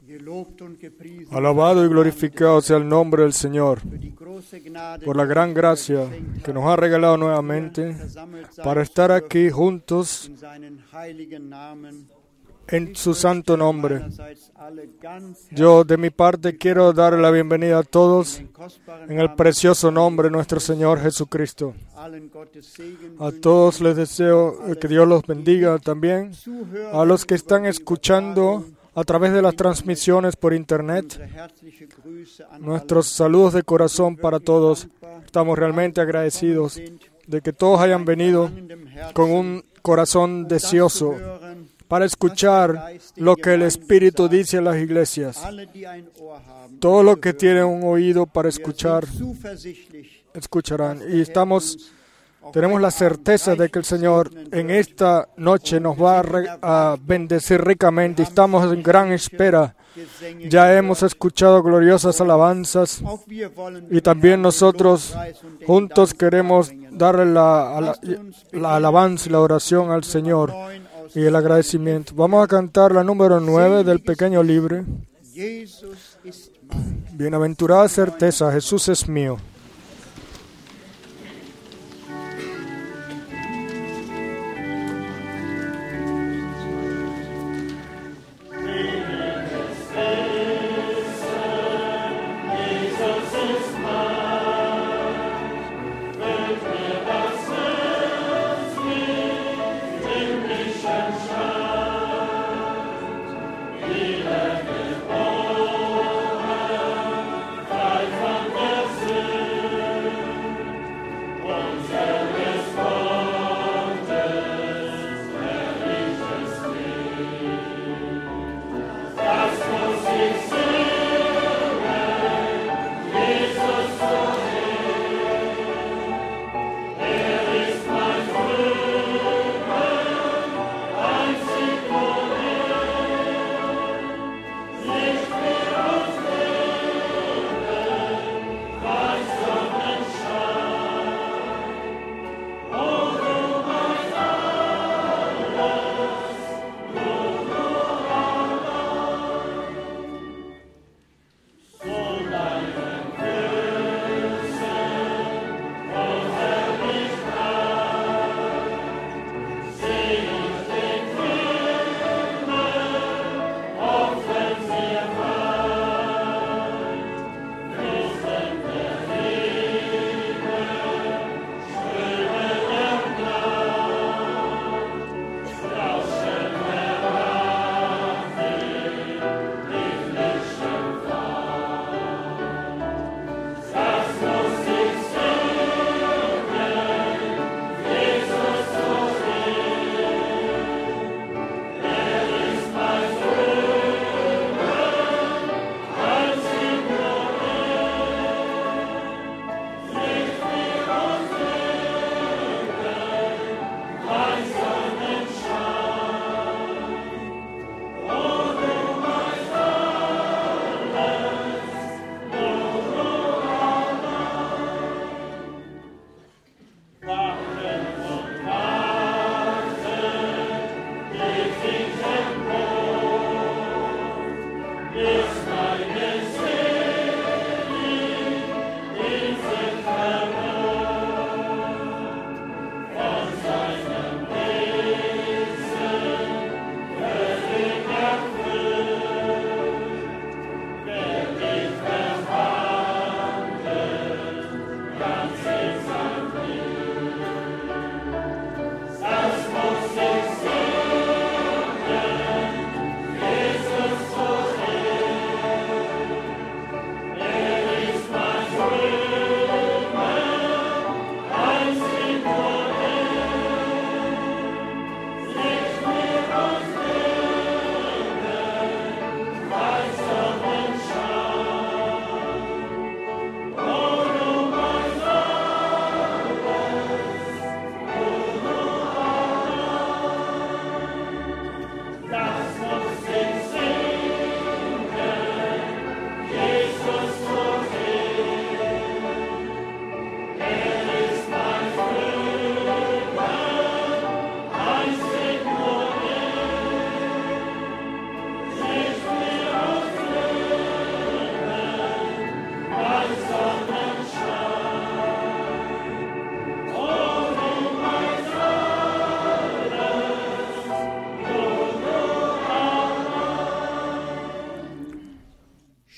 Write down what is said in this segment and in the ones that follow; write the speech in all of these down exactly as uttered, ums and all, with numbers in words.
Alabado y glorificado sea el nombre del Señor por la gran gracia que nos ha regalado nuevamente para estar aquí juntos en su santo nombre. Yo de mi parte quiero dar la bienvenida a todos en el precioso nombre de nuestro Señor Jesucristo. A todos les deseo que Dios los bendiga también. A los que están escuchando a través de las transmisiones por internet, nuestros saludos de corazón para todos. Estamos realmente agradecidos de que todos hayan venido con un corazón deseoso para escuchar lo que el Espíritu dice a las iglesias. Todos los que tienen un oído para escuchar, escucharán. Y estamos, tenemos la certeza de que el Señor en esta noche nos va a, re, a bendecir ricamente. Estamos en gran espera. Ya hemos escuchado gloriosas alabanzas y también nosotros juntos queremos darle la, la, la alabanza y la oración al Señor y el agradecimiento. Vamos a cantar la número nueve del pequeño libro. Bienaventurada certeza, Jesús es mío. Von der See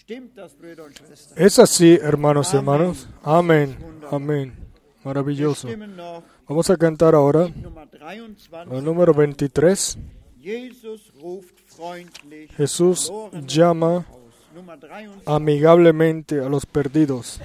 Es así, hermanos y hermanos. Amén. Amén. Maravilloso. Vamos a cantar ahora el número veintitrés. Jesús llama amigablemente a los perdidos.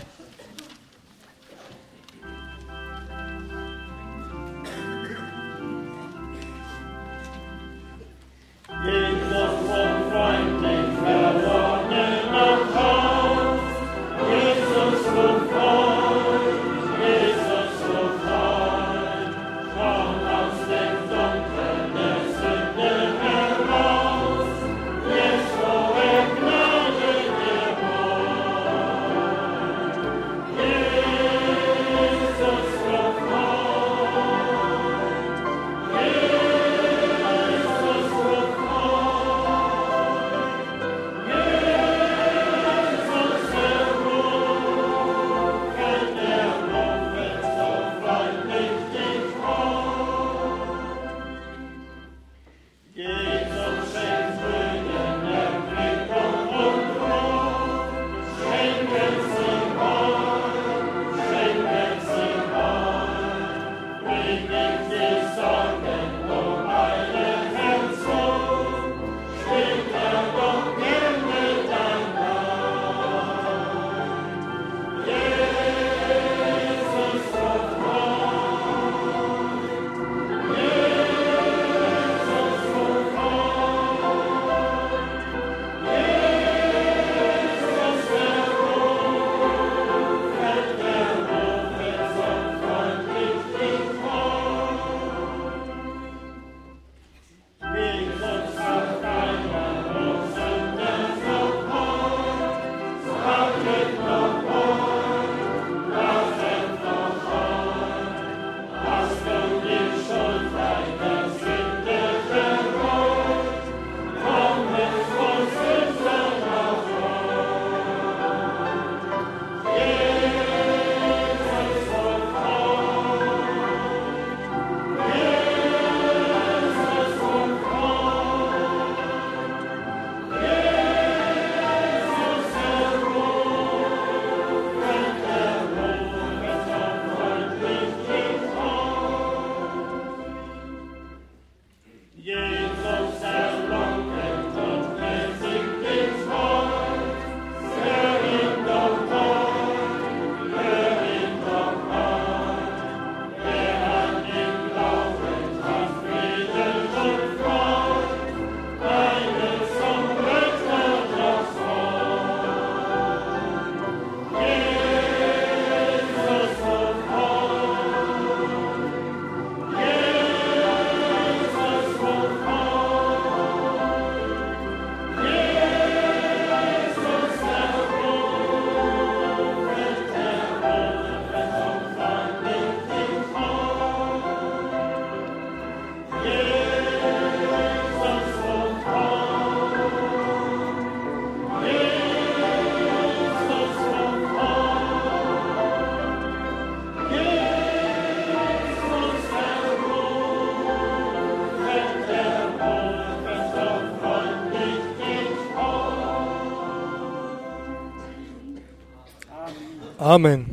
Amén.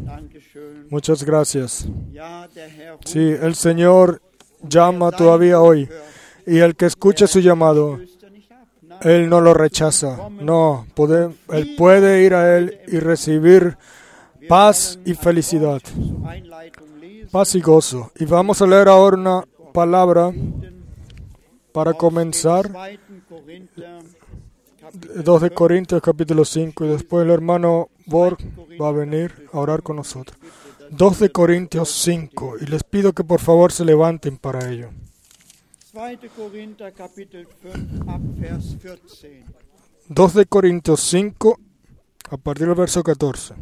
Muchas gracias. Sí, el Señor llama todavía hoy. Y el que escuche su llamado, Él no lo rechaza. No, puede, Él puede ir a Él y recibir paz y felicidad. Paz y gozo. Y vamos a leer ahora una palabra para comenzar. dos de Corintios capítulo cinco, y después el hermano Borg va a venir a orar con nosotros. dos de Corintios cinco, y les pido que por favor se levanten para ello. dos de Corintios cinco, a partir del verso catorce.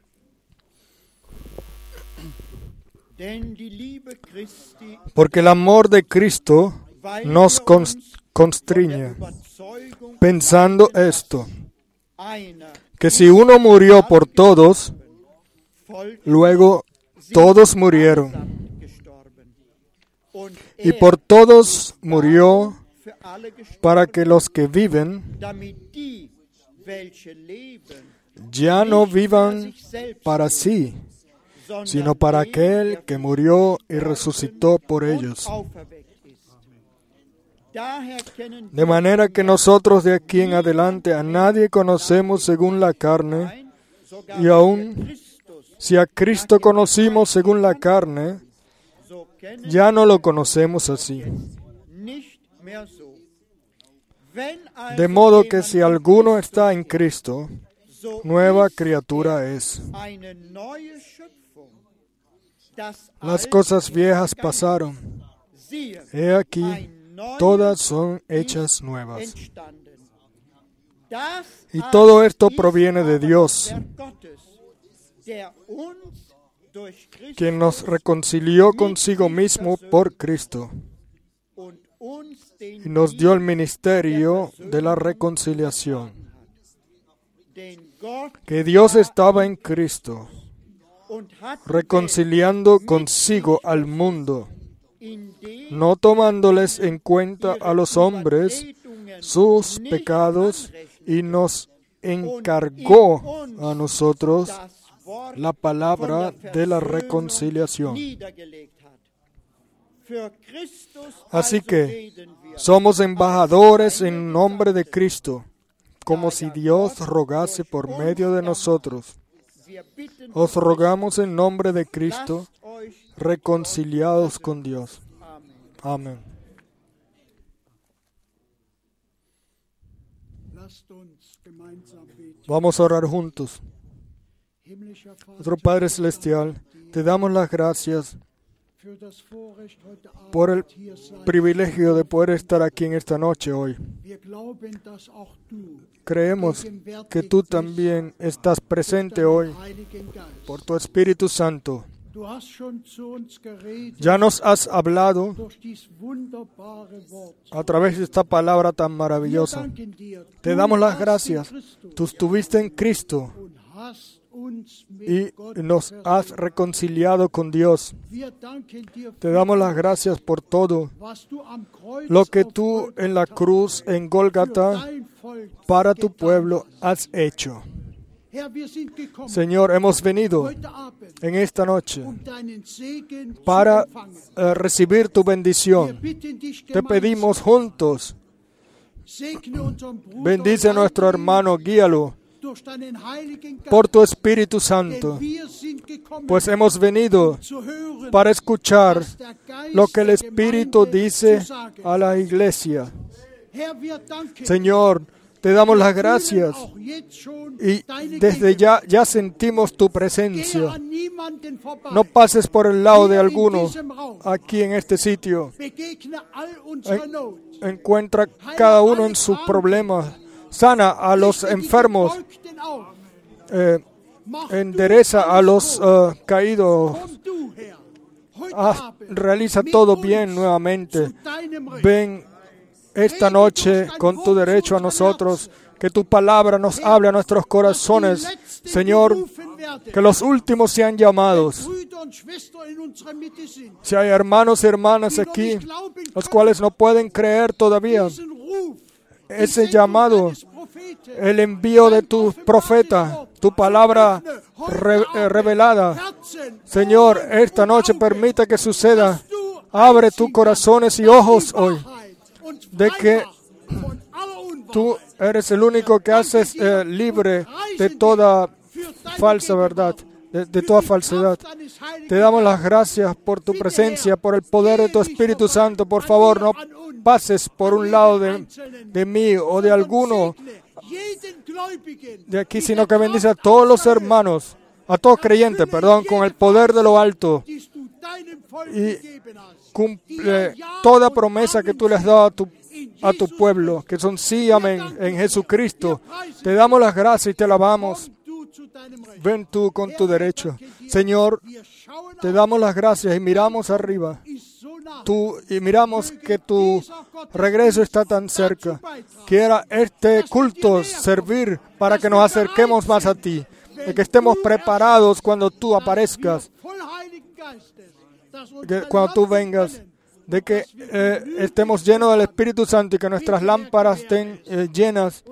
Porque el amor de Cristo nos constriñe, pensando esto, que si uno murió por todos, luego todos murieron. Y por todos murió, para que los que viven ya no vivan para sí, sino para aquel que murió y resucitó por ellos. De manera que nosotros de aquí en adelante a nadie conocemos según la carne, y aún si a Cristo conocimos según la carne, ya no lo conocemos así. De modo que si alguno está en Cristo, nueva criatura es. Las cosas viejas pasaron. He aquí, todas son hechas nuevas. Y todo esto proviene de Dios, quien nos reconcilió consigo mismo por Cristo y nos dio el ministerio de la reconciliación. Que Dios estaba en Cristo, reconciliando consigo al mundo, no tomándoles en cuenta a los hombres sus pecados, y nos encargó a nosotros la palabra de la reconciliación. Así que somos embajadores en nombre de Cristo, como si Dios rogase por medio de nosotros. Os rogamos en nombre de Cristo, reconciliados con Dios. Amén. Vamos a orar juntos. Nuestro Padre Celestial, te damos las gracias por el privilegio de poder estar aquí en esta noche hoy. Creemos que tú también estás presente hoy por tu Espíritu Santo. Ya nos has hablado a través de esta palabra tan maravillosa. Te damos las gracias. Tú estuviste en Cristo y nos has reconciliado con Dios. Te damos las gracias por todo lo que tú en la cruz, en Gólgata, para tu pueblo has hecho. Señor, hemos venido en esta noche para uh, recibir tu bendición. Te pedimos juntos, bendice a nuestro hermano, guíalo por tu Espíritu Santo, pues hemos venido para escuchar lo que el Espíritu dice a la iglesia. Señor, te damos las gracias y desde ya, ya sentimos tu presencia. No pases por el lado de alguno aquí en este sitio. En, encuentra cada uno en sus problemas. Sana a los enfermos. Eh, endereza a los uh, caídos. Ah, realiza todo bien nuevamente. Ven esta noche con tu derecho a nosotros, que tu palabra nos hable a nuestros corazones. Señor, que los últimos sean llamados. Si hay hermanos y hermanas aquí, los cuales no pueden creer todavía ese llamado, el envío de tu profeta, tu palabra re- eh, revelada. Señor, esta noche permite que suceda. Abre tus corazones y ojos hoy, de que tú eres el único que haces eh, libre de toda falsa verdad, de, de toda falsedad. Te damos las gracias por tu presencia, por el poder de tu Espíritu Santo. Por favor, no pases por un lado de, de mí o de alguno de aquí, sino que bendice a todos los hermanos, a todos creyentes, perdón, con el poder de lo alto, y cumple toda promesa que tú le has dado a tu, a tu pueblo, que son sí, amén, en Jesucristo. Te damos las gracias y te alabamos. Ven tú con tu derecho. Señor, te damos las gracias y miramos arriba. Tú, y miramos que tu regreso está tan cerca. Quiera este culto servir para que nos acerquemos más a ti, y que estemos preparados cuando tú aparezcas, que cuando tú vengas, de que eh, estemos llenos del Espíritu Santo y que nuestras lámparas estén eh, llenas.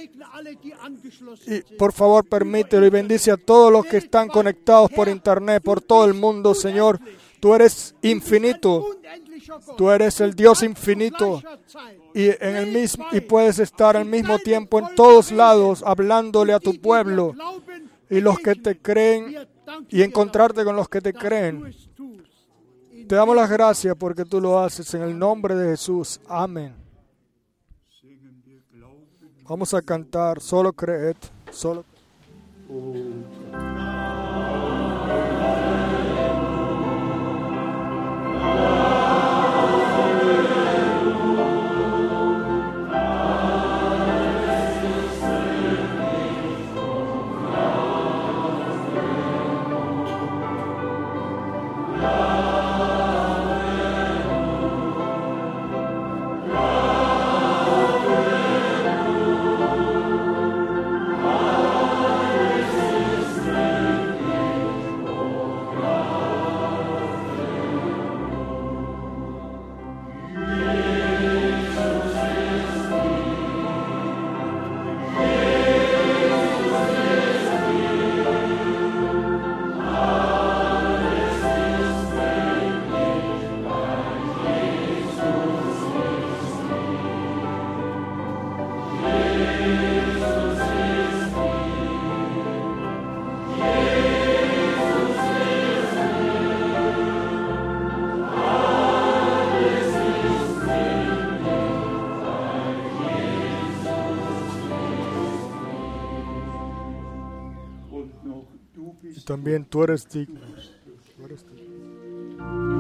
Y por favor, permítelo y bendice a todos los que están conectados por internet, por todo el mundo, Señor. Tú eres infinito. Tú eres el Dios infinito. Y, en el mismo, y puedes estar al mismo tiempo en todos lados hablándole a tu pueblo y los que te creen y encontrarte con los que te creen. Te damos las gracias porque tú lo haces en el nombre de Jesús. Amén. Vamos a cantar, solo creed, solo también tú eres digno. Tú eres digno.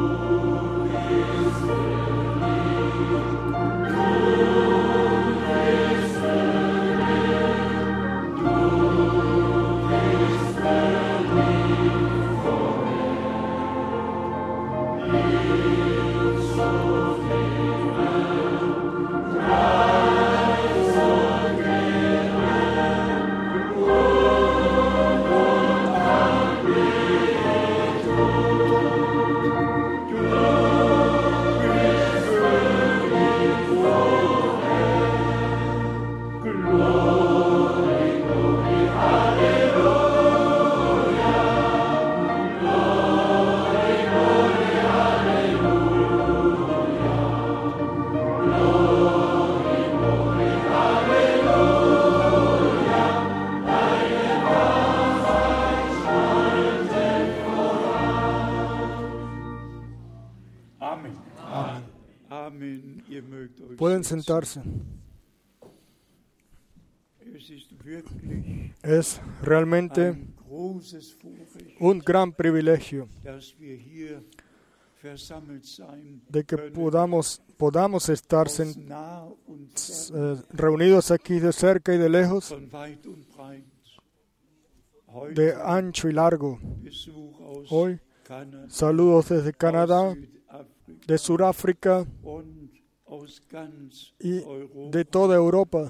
Pueden sentarse. Es realmente un gran privilegio de que podamos, podamos estar sen, eh, reunidos aquí de cerca y de lejos, de ancho y largo. Hoy, saludos desde Canadá, de Sudáfrica y de toda Europa.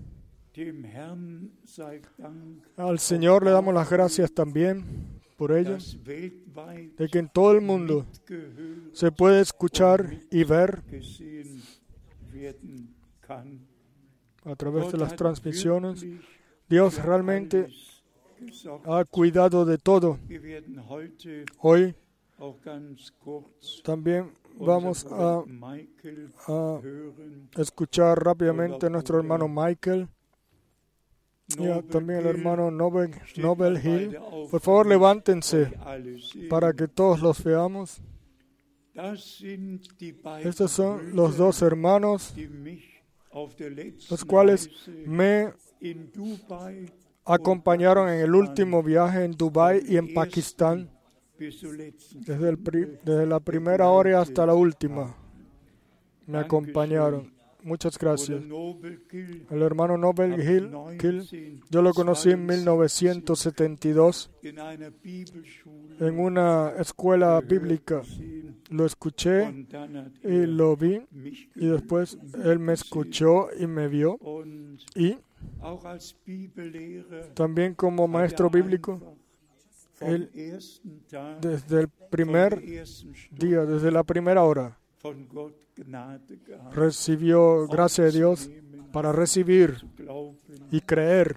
Al Señor le damos las gracias también por ello, de que en todo el mundo se puede escuchar y ver a través de las transmisiones. Dios realmente ha cuidado de todo. Hoy también vamos a, a escuchar rápidamente a nuestro hermano Michael y a también el hermano Nobel, Nobel Hill. Por favor, levántense para que todos los veamos. Estos son los dos hermanos, los cuales me acompañaron en el último viaje en Dubái y en Pakistán. Desde, el pri, desde la primera hora hasta la última me acompañaron. Muchas gracias. El hermano Nobel Hill, Hill, yo lo conocí en mil novecientos setenta y dos en una escuela bíblica. Lo escuché y lo vi, y después él me escuchó y me vio. Y también como maestro bíblico, él, desde el primer día, desde la primera hora, recibió gracia de Dios para recibir y creer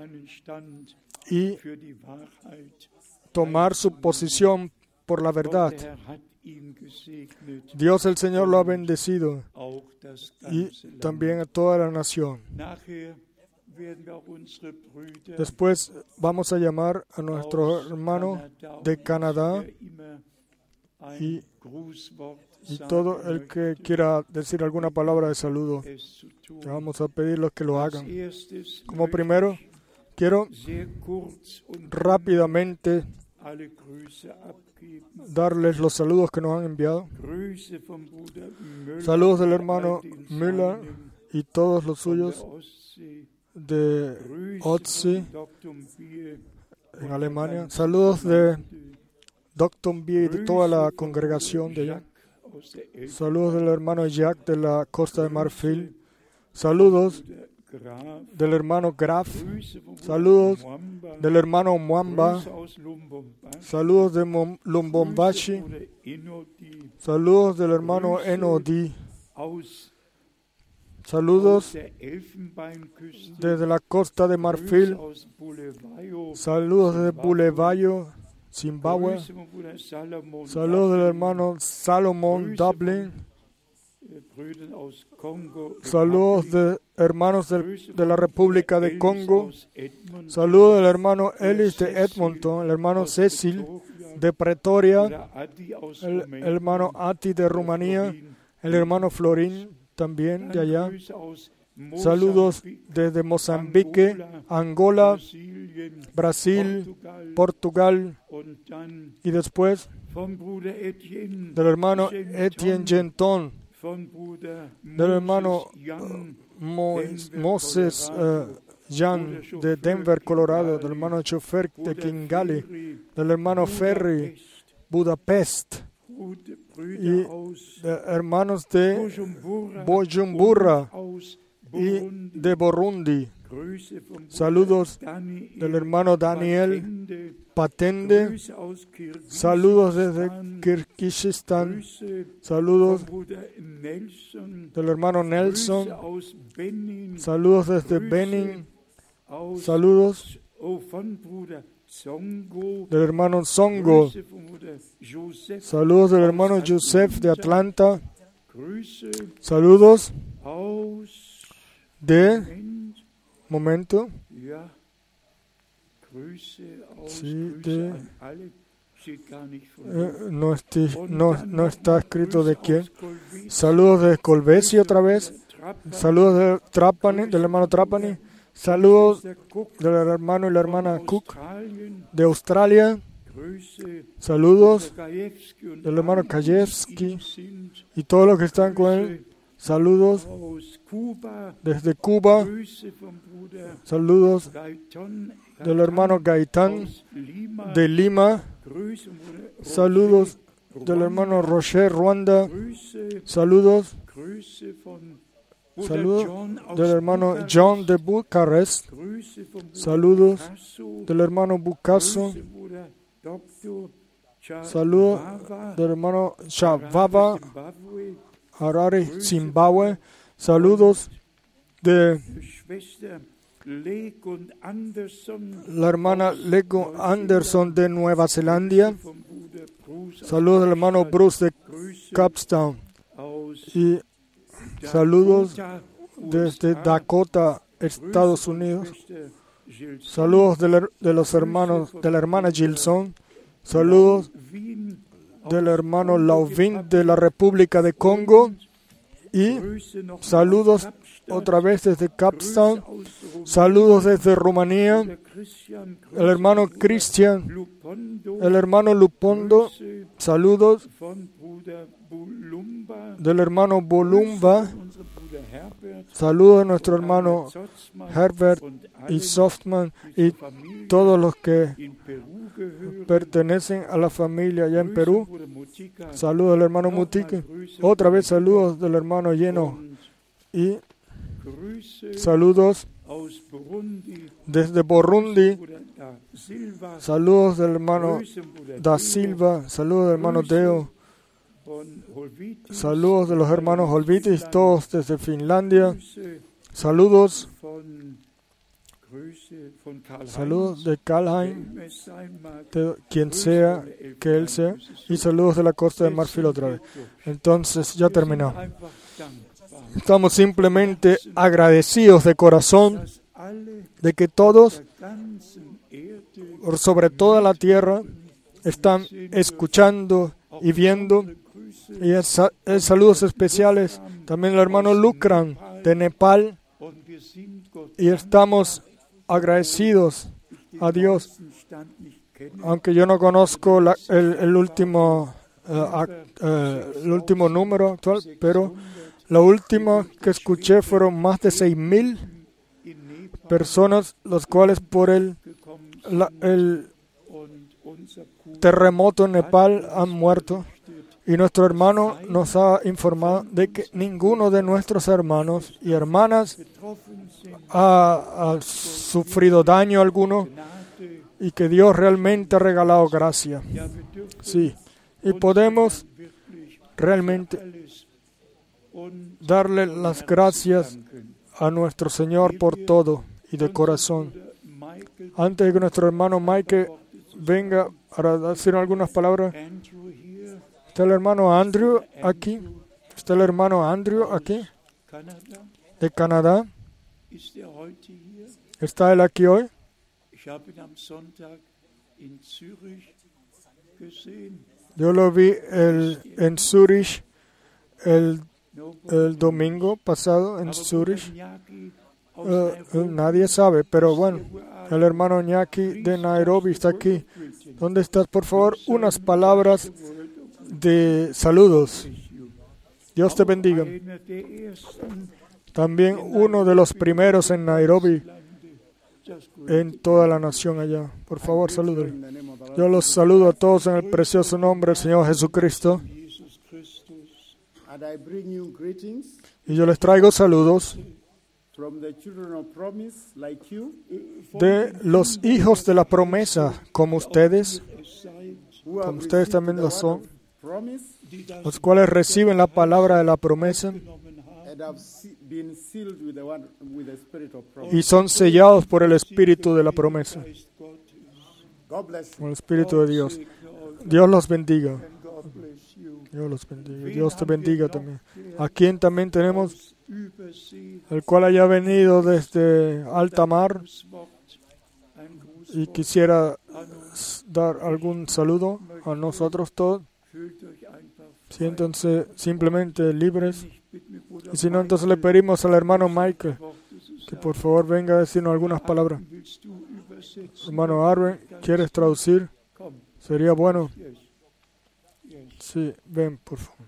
y tomar su posición por la verdad. Dios el Señor lo ha bendecido y también a toda la nación. Después vamos a llamar a nuestro hermano de Canadá y, y todo el que quiera decir alguna palabra de saludo. Vamos a pedirles que lo hagan. Como primero, quiero rápidamente darles los saludos que nos han enviado. Saludos del hermano Müller y todos los suyos de Otzi en Alemania. Saludos de doctor B y de toda la congregación de allá. Saludos del hermano Jacques de la Costa de Marfil. Saludos del hermano Graf. Saludos del hermano Mwamba. Saludos de Mom- Lumbombashi. Saludos del hermano Enodi. Saludos desde la Costa de Marfil. Saludos desde Bulawayo, Zimbabue. Saludos del hermano Salomón, Dublin. Saludos de hermanos de, de la República de Congo. Saludos del hermano Ellis de Edmonton, el hermano Cecil de Pretoria, el, el hermano Ati de Rumanía, el hermano Florín también de allá. Saludos desde Mozambique, Angola, Brasil, Portugal y después del hermano Etienne Genton, del hermano Mo- Moses uh, Jan de Denver, Colorado, del hermano Chofer de Kigali, del hermano Ferry, Budapest, y de hermanos de Bujumbura y de Burundi. Saludos del hermano Daniel Patende. Saludos desde Kirguistán. Saludos del hermano Nelson. Saludos desde Benin. Saludos del hermano Songo. Saludos del hermano Joseph de Atlanta. Saludos de momento. Sí, de, eh, no, estoy, no, no está escrito de quién. Saludos de Colbesi otra vez. Saludos de Trapani, del hermano Trapani. Saludos del hermano y la hermana Cook de Australia. Saludos del hermano Kajewski y todos los que están con él. Saludos desde Cuba. Saludos del hermano Gaitán de Lima. Saludos del hermano Rocher, Ruanda. Saludos. Saludos del hermano John de Bucarest. Saludos del hermano Bucaso. Saludos del hermano Shababa, Harare, Zimbabue. Saludos de la hermana Lego Anderson de Nueva Zelanda. Saludos del hermano Bruce de Capstown. Y saludos desde Dakota, Estados Unidos. Saludos de, la, de los hermanos de la hermana Gilson. Saludos del hermano Lauvin de la República de Congo. Y saludos otra vez desde Capstown. Saludos desde Rumanía. El hermano Cristian. El hermano Lupondo. Saludos del hermano Bolumba. Saludos de nuestro hermano Herbert y Softman y todos los que pertenecen a la familia allá en Perú. Saludos del hermano Mutique. Otra vez saludos del hermano Lleno. Y saludos desde Burundi. Saludos del hermano Da Silva. Saludos del hermano Deo. Saludos de los hermanos Holvitis, todos desde Finlandia. Saludos. Saludos de Kalheim, de quien sea que él sea. Y saludos de la Costa de Marfil otra vez. Entonces, ya terminamos. Estamos simplemente agradecidos de corazón de que todos, sobre toda la tierra, están escuchando y viendo. Y es, es saludos especiales también al hermano Lukran de Nepal. Y estamos agradecidos a Dios, aunque yo no conozco la, el, el, último, uh, act, uh, el último número actual, pero la última que escuché fueron más de seis mil personas, las cuales por el, la, el terremoto en Nepal han muerto. Y nuestro hermano nos ha informado de que ninguno de nuestros hermanos y hermanas ha, ha sufrido daño alguno y que Dios realmente ha regalado gracia. Sí, y podemos realmente darle las gracias a nuestro Señor por todo y de corazón. Antes de que nuestro hermano Mike venga para decir algunas palabras, está el hermano Andrew aquí. Está el hermano Andrew aquí, de Canadá. ¿Está él aquí hoy? Yo lo vi el, en Zurich el, el domingo pasado, en Zurich. Uh, nadie sabe, pero bueno, el hermano Ñaki de Nairobi está aquí. ¿Dónde estás? Por favor, unas palabras de saludos. Dios te bendiga. También uno de los primeros en Nairobi, en toda la nación allá. Por favor, saluden. Yo los saludo a todos en el precioso nombre del Señor Jesucristo. Y yo les traigo saludos de los hijos de la promesa, como ustedes, como ustedes también lo son, los cuales reciben la palabra de la promesa y son sellados por el Espíritu de la promesa, por el Espíritu de Dios. Dios los bendiga. Dios los bendiga. Dios te bendiga también. ¿A quién también tenemos? El cual haya venido desde alta mar y quisiera dar algún saludo a nosotros todos. Siéntanse simplemente libres. Y si no, entonces le pedimos al hermano Michael que por favor venga a decirnos algunas palabras. Hermano Arwen, ¿quieres traducir? Sería bueno. Sí, ven, por favor.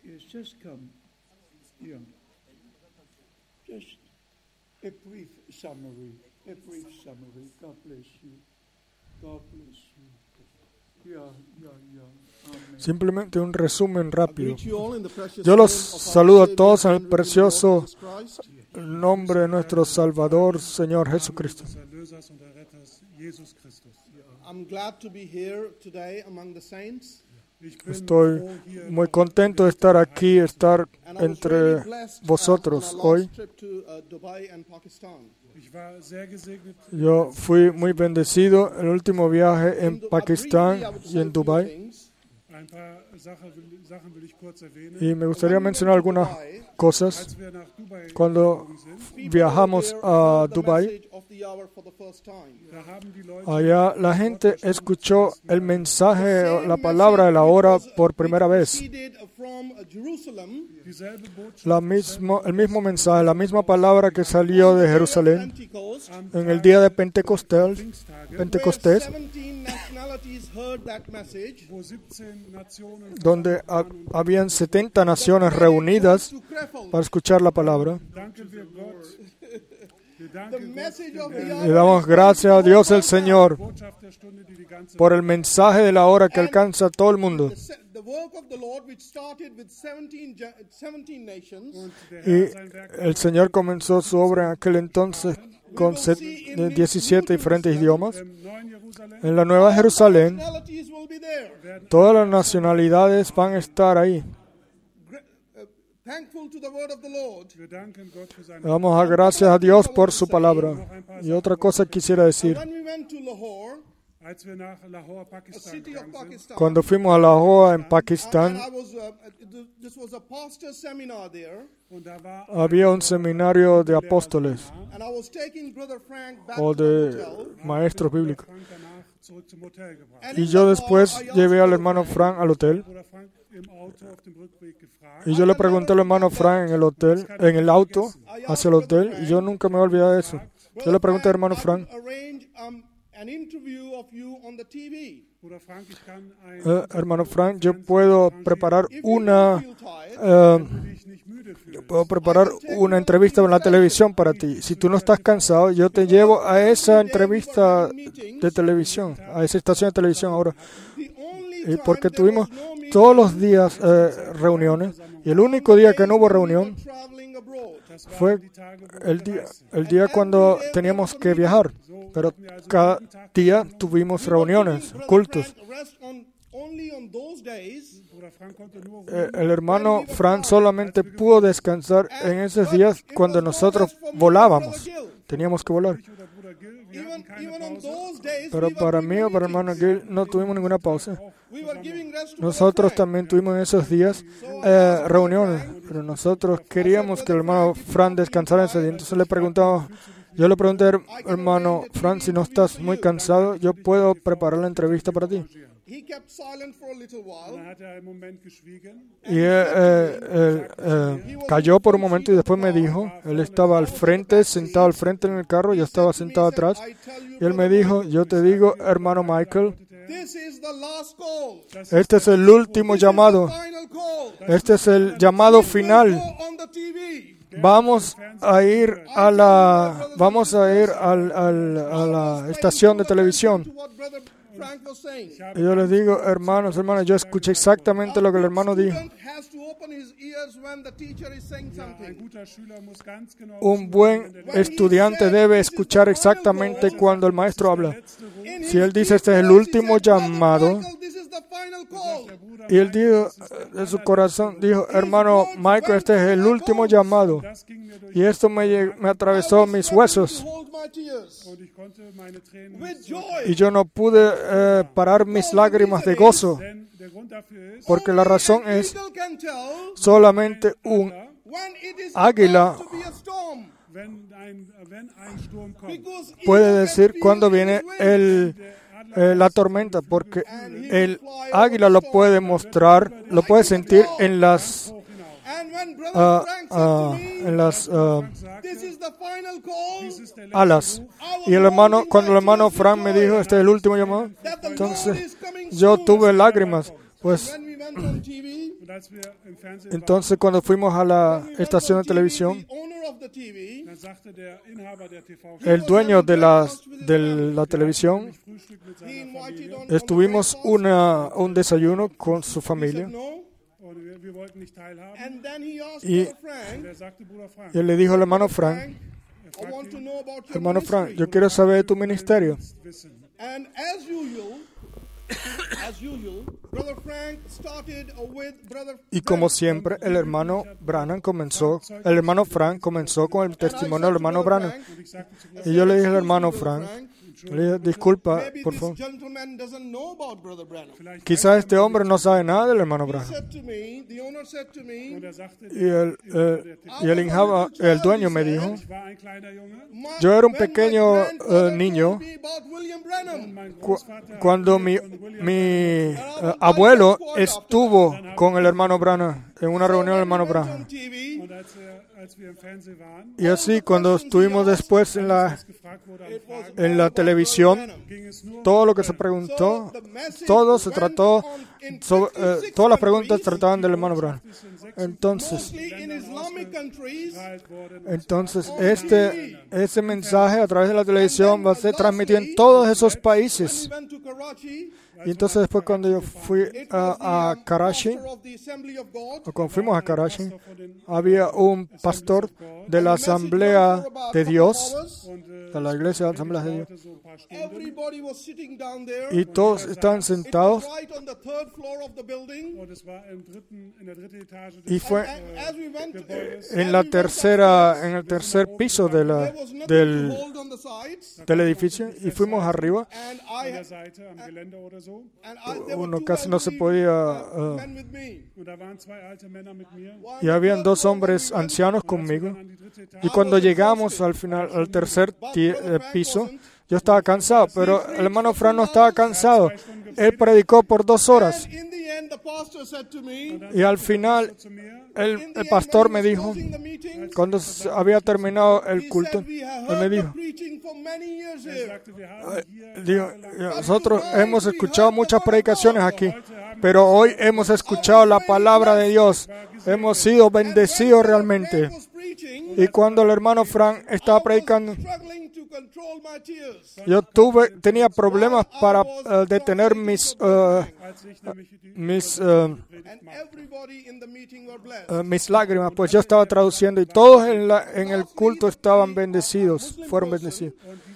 Simplemente un resumen rápido. Yo los saludo a todos en el precioso nombre de nuestro Salvador, Señor Jesucristo. Estoy muy contento de estar aquí, estar entre vosotros hoy. Yo fui muy bendecido en el último viaje en Pakistán y en Dubái. Y me gustaría mencionar algunas cosas. Cuando viajamos a Dubái, allá la gente escuchó el mensaje, la palabra de la hora por primera vez. La mismo, el mismo mensaje, la misma palabra que salió de Jerusalén en el día de Pentecostés, Pentecostés donde ha, habían setenta naciones reunidas para escuchar la palabra. Le damos gracias a Dios el Señor por el mensaje de la hora que alcanza a todo el mundo. Y el Señor comenzó su obra en aquel entonces con diecisiete diferentes idiomas. En la Nueva Jerusalén, todas las nacionalidades van a estar ahí. Damos a gracias a Dios por su palabra. Y otra cosa quisiera decir. Cuando fuimos a Lahore, en Pakistán, había un seminario de apóstoles o de maestros bíblicos. Y yo después llevé al hermano Frank al hotel. Y yo le pregunté al hermano Frank en el hotel, en el auto, hacia el hotel, y yo nunca me voy a olvidar de eso. Yo le pregunté al hermano Frank, eh, hermano Frank, yo puedo preparar una, eh, yo puedo preparar una entrevista en la televisión para ti. Si tú no estás cansado, yo te llevo a esa entrevista de televisión, a esa estación de televisión ahora. Y porque tuvimos todos los días eh, reuniones, y el único día que no hubo reunión fue el día, el día cuando teníamos que viajar. Pero cada día tuvimos reuniones, cultos. Eh, el hermano Frank solamente pudo descansar en esos días cuando nosotros volábamos. Teníamos que volar. Pero para mí o para el hermano Gil no tuvimos ninguna pausa. Nosotros también tuvimos en esos días eh, reuniones, pero nosotros queríamos que el hermano Fran descansara ese día. Entonces le preguntamos, yo le pregunté, hermano Fran, si no estás muy cansado, yo puedo preparar la entrevista para ti. Y él eh, eh, eh, cayó por un momento y después me dijo, él estaba al frente, sentado al frente en el carro, yo estaba sentado atrás, y él me dijo, yo te digo, hermano Michael, este es el último llamado, este es el llamado final. Vamos a ir a la, vamos a ir al, al, a la estación de televisión. Y yo les digo, hermanos, hermanas, yo escuché exactamente lo que el hermano dijo. Un buen estudiante debe escuchar exactamente cuando el maestro habla. Si él dice, este es el último llamado, y él dijo, de su corazón, dijo, hermano Michael, este es el último llamado. Y esto me, me atravesó mis huesos. Y yo no pude eh, parar mis lágrimas de gozo. Porque la razón es, solamente un águila puede decir cuándo viene el, eh, la tormenta, porque el águila lo puede mostrar, lo puede sentir en las uh, uh, en las uh, alas. Y el hermano, cuando el hermano Frank me dijo, este es el último llamado, entonces yo tuve lágrimas. Pues entonces cuando fuimos a la estación de televisión, el dueño de la, de la televisión, estuvimos una, un desayuno con su familia. Y él le dijo al hermano Frank, hermano Frank, yo quiero saber de tu ministerio. Y como siempre, el hermano Branham comenzó, el hermano Frank comenzó con el testimonio del hermano Branham. Y yo le dije al hermano Frank, le dije, disculpa, por favor. Quizás este hombre no sabe nada del hermano Branham. Y el, el, y el, injaba, el dueño me dijo, yo era un pequeño uh, niño cu cuando mi, mi uh, abuelo estuvo con el hermano Branham en una reunión del hermano Branham. Y así, cuando estuvimos después en la, en la televisión, todo lo que se preguntó, todo se trató, sobre, eh, todas las preguntas trataban del hermano Branham. Entonces, entonces este, ese mensaje a través de la televisión va a ser transmitido en todos esos países. Y entonces después cuando yo fui a, a Karachi, o cuando fuimos a Karachi, había un pastor de la Asamblea de Dios, de la Iglesia de la Asamblea de Dios, y todos estaban sentados, y fue en la tercera, en el tercer piso de la, del, del edificio, y fuimos arriba. Uno casi no se podía... Uh, y habían dos hombres ancianos conmigo. Y cuando llegamos al final, al tercer t- eh, piso, yo estaba cansado, pero el hermano Fran no estaba cansado. Él predicó por dos horas. Y al final, el, el pastor me dijo, cuando había terminado el culto, él me dijo, dijo, nosotros hemos escuchado muchas predicaciones aquí, pero hoy hemos escuchado la palabra de Dios. Hemos sido bendecidos realmente. Y cuando el hermano Frank estaba predicando, yo tuve, tenía problemas para uh, detener mis, uh, mis, uh, uh, mis lágrimas, pues yo estaba traduciendo y todos en, la, en el culto estaban bendecidos, fueron bendecidos.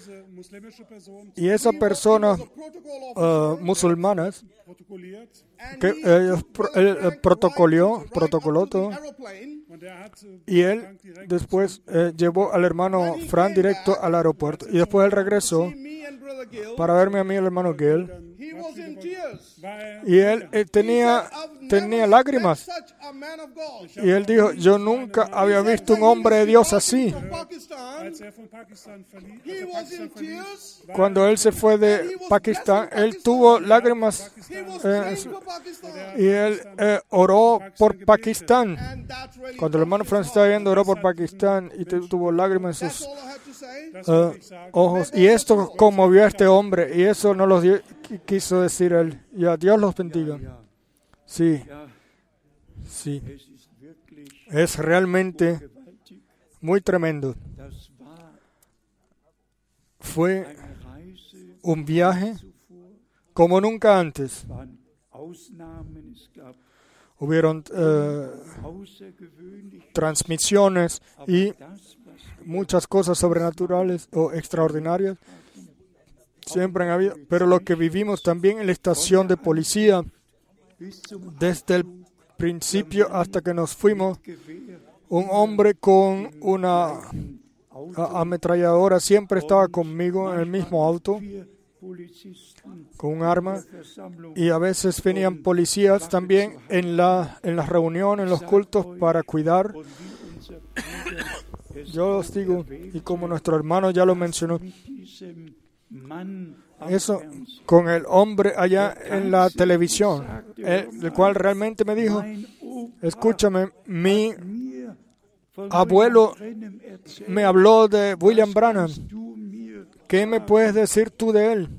Y esa persona uh, musulmanas que eh, él, él protocolió, protocoló todo. Y él después eh, llevó al hermano Fran directo al aeropuerto. Y después él regresó para verme a mí, el hermano Gil. Y él eh, tenía, tenía lágrimas. Y él dijo, yo nunca había visto un hombre de Dios así. Cuando él se fue de Pakistán, él tuvo lágrimas. Eh, y él eh, oró por Pakistán. Cuando el hermano Francis estaba viendo, oró por Pakistán y tuvo lágrimas en sus uh, ojos. Y esto conmovió a este hombre. Y eso no lo dio, quiso decir él. Ya, Dios los bendiga. Sí, sí. Es realmente muy tremendo. Fue un viaje como nunca antes. Hubieron uh, transmisiones y muchas cosas sobrenaturales o extraordinarias. Siempre han habido. Pero lo que vivimos también en la estación de policía, desde el principio hasta que nos fuimos, un hombre con una ametralladora siempre estaba conmigo en el mismo auto, con un arma, y a veces venían policías también en la en las reuniones, en los cultos, para cuidar. Yo os digo, y como nuestro hermano ya lo mencionó, eso con el hombre allá en la televisión, el, el cual realmente me dijo, escúchame, mi abuelo me habló de William Branham. ¿Qué me puedes decir tú de él?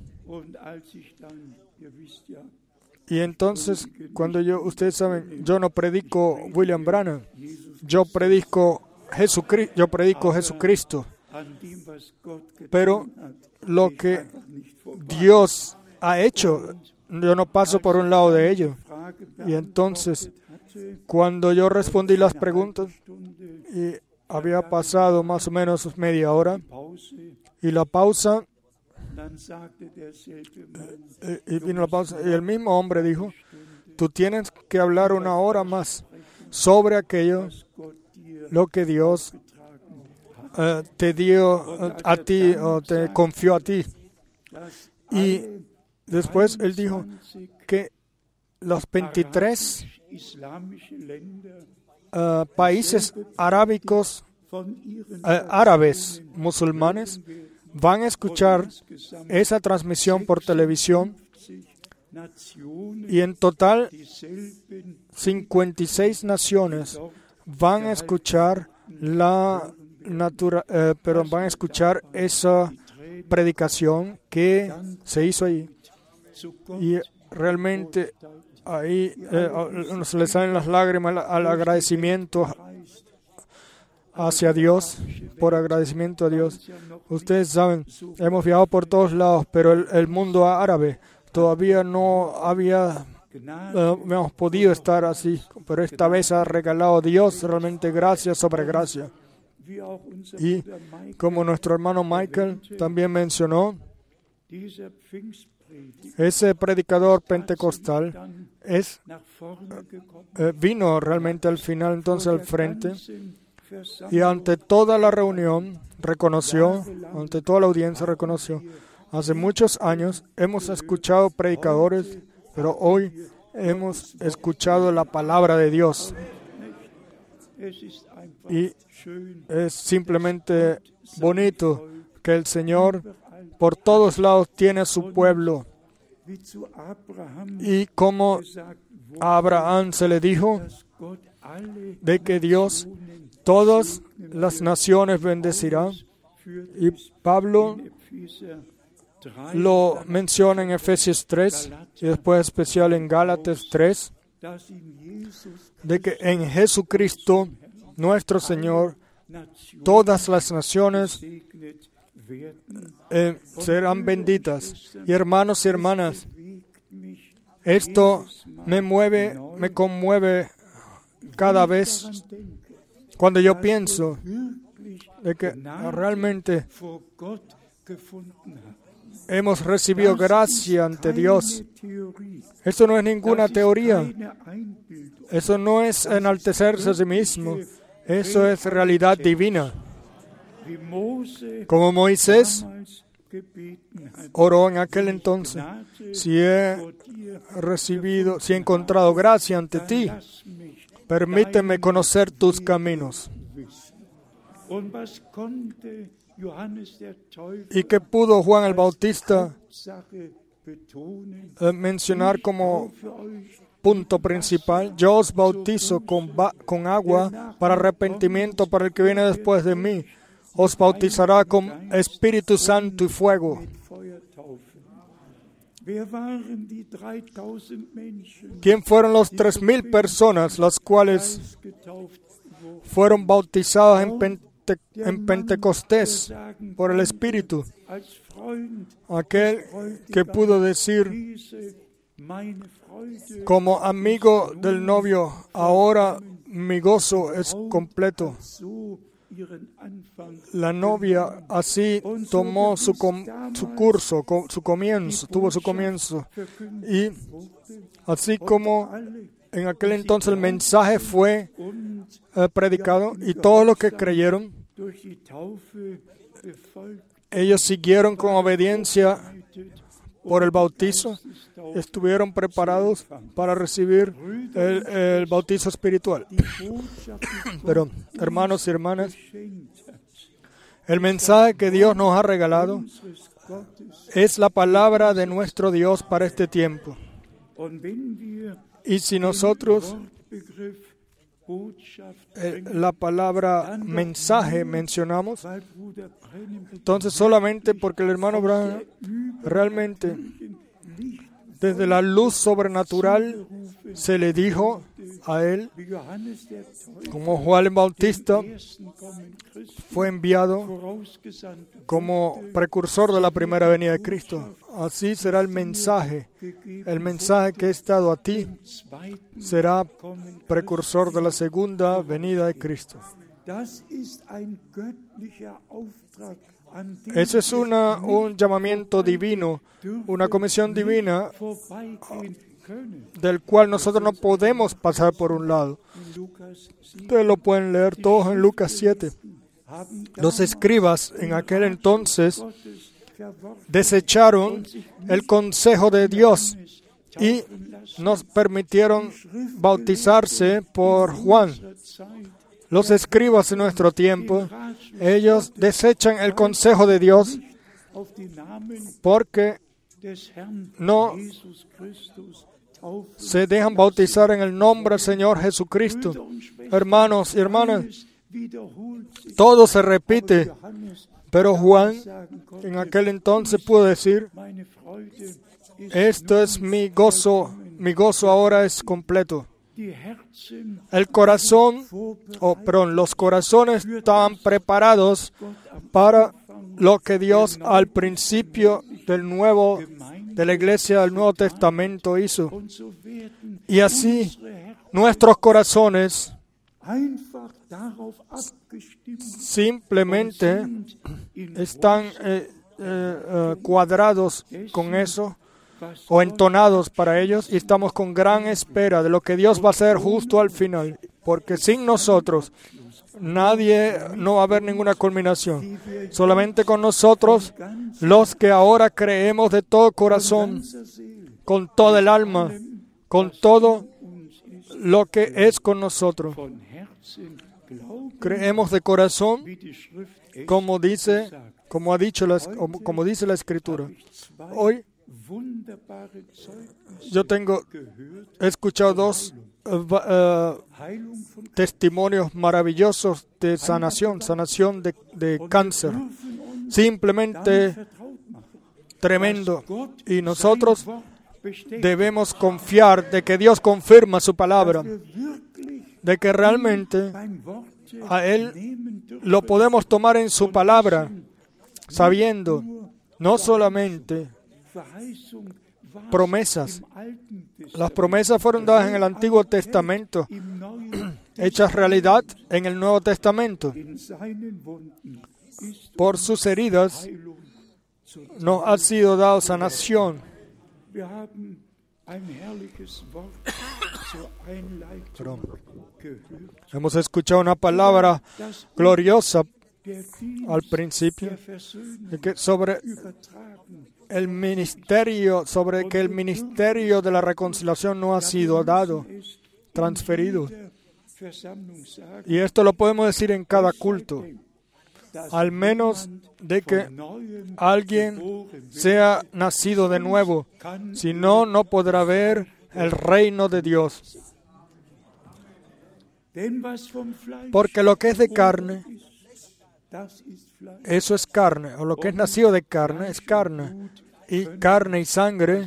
Y entonces, cuando yo, ustedes saben, yo no predico William Branham, yo predico Jesucristo, yo predico Jesucristo. Pero lo que Dios ha hecho, yo no paso por un lado de ello. Y entonces, cuando yo respondí las preguntas, y había pasado más o menos media hora, y la pausa, y vino la pausa, y el mismo hombre dijo, tú tienes que hablar una hora más sobre aquello, lo que Dios uh, te dio uh, a ti, o te confió a ti. Y después él dijo que los veintitrés uh, países arábicos, uh, árabes, musulmanes, van a escuchar esa transmisión por televisión, y en total cincuenta y seis naciones van a escuchar la natura, eh, pero van a escuchar esa predicación que se hizo ahí. Y realmente ahí eh, se le salen las lágrimas al agradecimiento hacia Dios, por agradecimiento a Dios. Ustedes saben, hemos viajado por todos lados, pero el, el mundo árabe todavía no había, no hemos podido estar así, pero esta vez ha regalado Dios realmente gracia sobre gracia. Y como nuestro hermano Michael también mencionó, ese predicador pentecostal es, eh, vino realmente al final, entonces al frente, y ante toda la reunión reconoció, ante toda la audiencia reconoció, hace muchos años hemos escuchado predicadores, pero hoy hemos escuchado la palabra de Dios. Y es simplemente bonito que el Señor por todos lados tiene a su pueblo. Y como a Abraham se le dijo de que Dios todas las naciones bendecirá. Y Pablo lo menciona en Efesios tres y después especial en Gálatas tres, de que en Jesucristo, nuestro Señor, todas las naciones eh, serán benditas. Y hermanos y hermanas, esto me mueve, me conmueve cada vez cuando yo pienso de que realmente hemos recibido gracia ante Dios. Eso no es ninguna teoría. Eso no es enaltecerse a sí mismo. Eso es realidad divina. Como Moisés oró en aquel entonces, si he recibido, si he encontrado gracia ante ti, permíteme conocer tus caminos. ¿Y qué pudo Juan el Bautista eh, mencionar como punto principal? Yo os bautizo con, ba- con agua para arrepentimiento para el que viene después de mí. Os bautizará con Espíritu Santo y fuego. ¿Quién fueron los tres mil personas las cuales fueron bautizadas en, Pente- en Pentecostés por el Espíritu? Aquel que pudo decir como amigo del novio, ahora mi gozo es completo. La novia así tomó su, com- su curso, co- su comienzo, tuvo su comienzo. Y así como en aquel entonces el mensaje fue eh, predicado y todos los que creyeron, ellos siguieron con obediencia por el bautizo, estuvieron preparados para recibir el, el bautizo espiritual. Pero, hermanos y hermanas, el mensaje que Dios nos ha regalado es la palabra de nuestro Dios para este tiempo. Y si nosotros eh, la palabra mensaje mencionamos, entonces solamente porque el hermano Branham realmente desde la luz sobrenatural se le dijo a él, como Juan el Bautista fue enviado como precursor de la primera venida de Cristo. Así será el mensaje. El mensaje que he estado a ti será precursor de la segunda venida de Cristo. Ese es una, un llamamiento divino, una comisión divina del cual nosotros no podemos pasar por un lado. Ustedes lo pueden leer todos en Lucas siete. Los escribas en aquel entonces desecharon el consejo de Dios y nos permitieron bautizarse por Juan. Los escribas en nuestro tiempo, ellos desechan el consejo de Dios porque no se dejan bautizar en el nombre del Señor Jesucristo. Hermanos y hermanas, todo se repite, pero Juan en aquel entonces pudo decir, esto es mi gozo mi gozo ahora es completo. El corazón, oh, perdón, los corazones estaban preparados para lo que Dios al principio del nuevo, de la iglesia del Nuevo Testamento hizo. Y así nuestros corazones simplemente están eh, eh, eh, cuadrados con eso o entonados para ellos, y estamos con gran espera de lo que Dios va a hacer justo al final, porque sin nosotros nadie, no va a haber ninguna culminación. Solamente con nosotros, los que ahora creemos de todo corazón, con toda el alma, con todo lo que es con nosotros. Creemos de corazón, como dice, como ha dicho la, como dice la Escritura. Hoy yo tengo, he escuchado dos uh, uh, testimonios maravillosos de sanación, sanación de, de cáncer. Simplemente tremendo. Y nosotros debemos confiar de que Dios confirma su palabra, de que realmente a Él lo podemos tomar en su palabra, sabiendo no solamente promesas. Las promesas fueron dadas en el Antiguo Testamento, hechas realidad en el Nuevo Testamento. Por sus heridas nos ha sido dado sanación. Perdón. Hemos escuchado una palabra gloriosa al principio de que sobre el ministerio, sobre que el ministerio de la reconciliación no ha sido dado, transferido. Y esto lo podemos decir en cada culto, al menos de que alguien sea nacido de nuevo. Si no, no podrá ver el reino de Dios. Porque lo que es de carne, eso es carne, o lo que es nacido de carne es carne. Y carne y sangre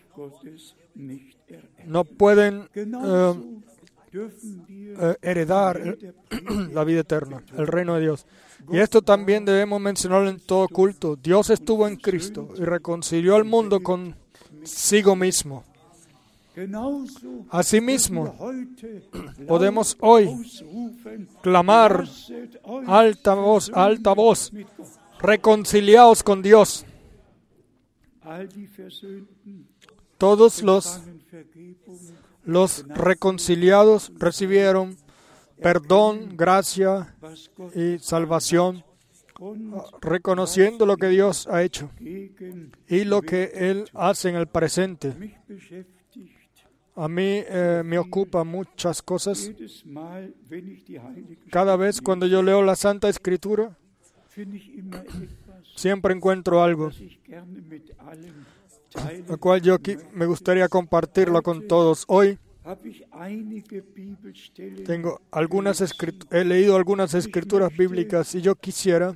no pueden uh, uh, heredar la vida eterna, el reino de Dios. Y esto también debemos mencionarlo en todo culto. Dios estuvo en Cristo y reconcilió al mundo consigo mismo. Asimismo, podemos hoy clamar alta voz, alta voz, reconciliaos con Dios. Todos los, los reconciliados recibieron perdón, gracia y salvación, reconociendo lo que Dios ha hecho y lo que Él hace en el presente. A mí eh, me ocupa muchas cosas. Cada vez cuando yo leo la Santa Escritura, siempre encuentro algo, lo cual yo me gustaría compartirlo con todos. Hoy tengo algunas escritu- he leído algunas escrituras bíblicas y yo quisiera,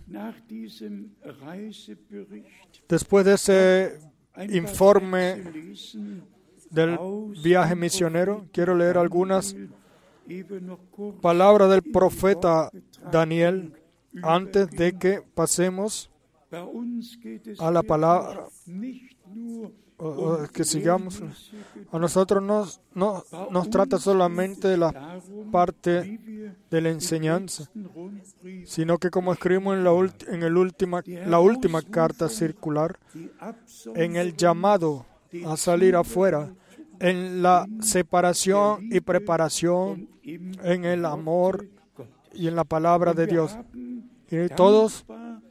después de ese informe del viaje misionero, quiero leer algunas palabras del profeta Daniel antes de que pasemos a la palabra, o, o que sigamos. A nosotros nos, no, nos trata solamente de la parte de la enseñanza, sino que, como escribimos en la, ulti, en el última, la última carta circular, en el llamado a salir afuera, en la separación y preparación, en el amor y en la palabra de Dios. Y todos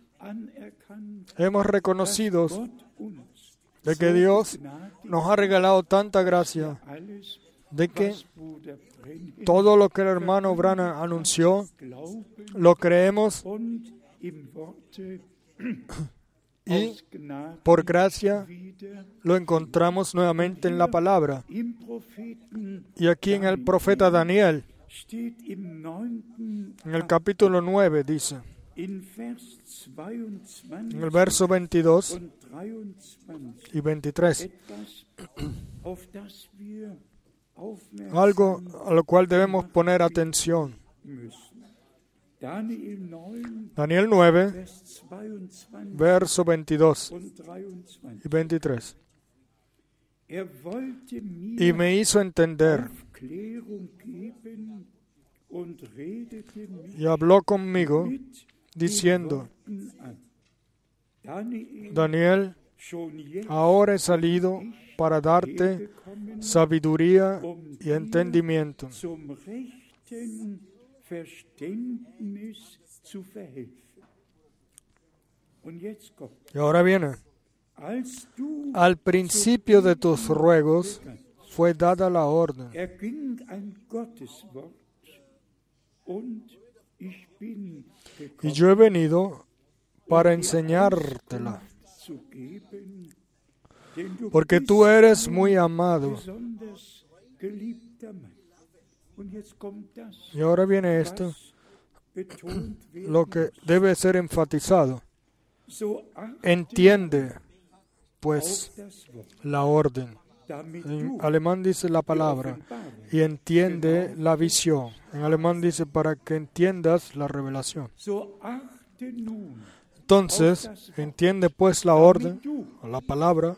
hemos reconocido de que Dios nos ha regalado tanta gracia, de que todo lo que el hermano Branham anunció, lo creemos, y por gracia lo encontramos nuevamente en la palabra. Y aquí en el profeta Daniel, en el capítulo nueve, dice, en el verso veintidós y veintitrés, algo a lo cual debemos poner atención. Daniel nueve, verso veintidós y veintitrés. Y me hizo entender y habló conmigo diciendo: Daniel, ahora he salido para darte sabiduría y entendimiento, y ahora viene. Al principio de tus ruegos fue dada la orden, y yo he venido para enseñártela, porque tú eres muy amado. Y ahora viene esto, lo que debe ser enfatizado. Entiende, pues, la orden. En alemán dice la palabra, y entiende la visión. En alemán dice para que entiendas la revelación. Entonces, entiende pues la orden, o la palabra,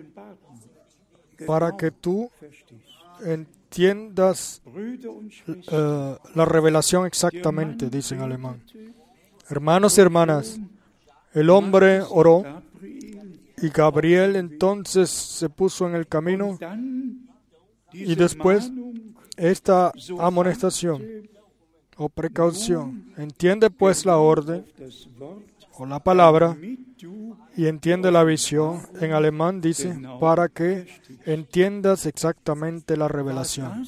para que tú entiendas uh, la revelación exactamente, dice en alemán. Hermanos y hermanas, el hombre oró, y Gabriel entonces se puso en el camino, y después esta amonestación o precaución. Entiende pues la orden o la palabra y entiende la visión. En alemán dice para que entiendas exactamente la revelación.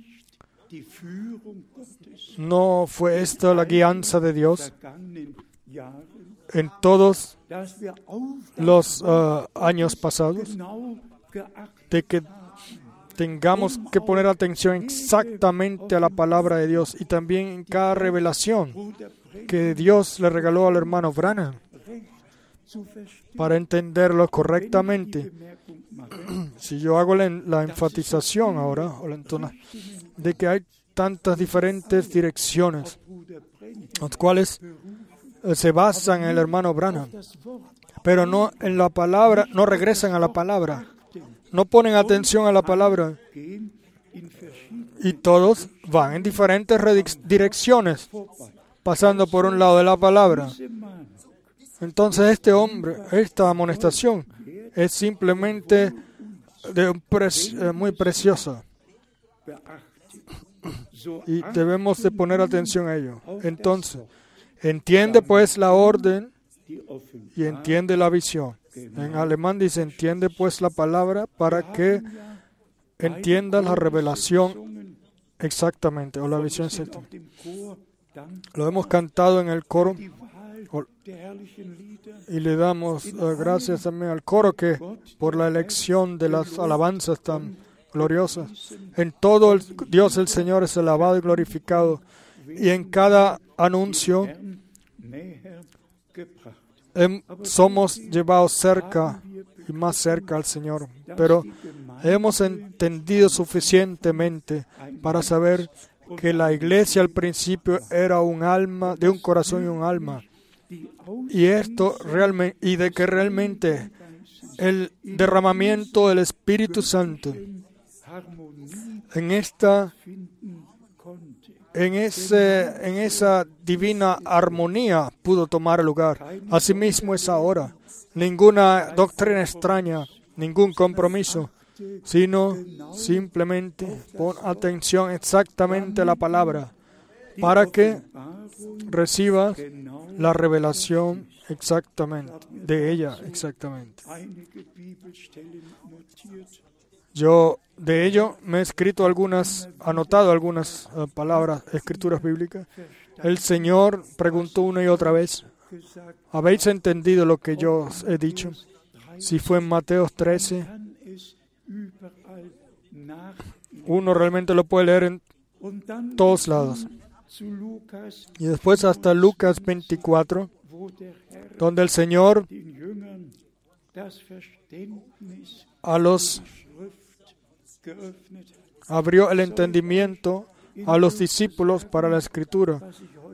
¿No fue esta la guianza de Dios en todos los uh, años pasados? De que tengamos que poner atención exactamente a la palabra de Dios y también en cada revelación que Dios le regaló al hermano Branham para entenderlo correctamente. Si yo hago la, la enfatización ahora, o la entona, de que hay tantas diferentes direcciones, las cuales eh, se basan en el hermano Branham, pero no en la palabra, no regresan a la palabra, no ponen atención a la palabra, y todos van en diferentes direcciones, pasando por un lado de la palabra. Entonces este hombre, esta amonestación, es simplemente de un pre- muy preciosa. Y debemos de poner atención a ello. Entonces, entiende pues la orden y entiende la visión. En alemán dice, entiende pues la palabra para que entienda la revelación exactamente, o la visión exactamente. Lo hemos cantado en el coro y le damos uh, gracias también al coro que por la elección de las alabanzas tan gloriosas. En todo el, Dios el Señor es alabado y glorificado, y en cada anuncio Hem, somos llevados cerca y más cerca al Señor, pero hemos entendido suficientemente para saber que la iglesia al principio era un alma, de un corazón y un alma, y esto realmente, y de que realmente el derramamiento del Espíritu Santo en esta En, ese, en esa divina armonía pudo tomar lugar. Asimismo es ahora. Ninguna doctrina extraña, ningún compromiso, sino simplemente pon atención exactamente a la palabra para que recibas la revelación exactamente, de ella exactamente. Yo de ello me he escrito algunas, anotado algunas uh, palabras, escrituras bíblicas. El Señor preguntó una y otra vez, ¿habéis entendido lo que yo os he dicho? Si fue en Mateo trece, uno realmente lo puede leer en todos lados. Y después hasta Lucas veinticuatro, donde el Señor a los abrió el entendimiento a los discípulos para la Escritura.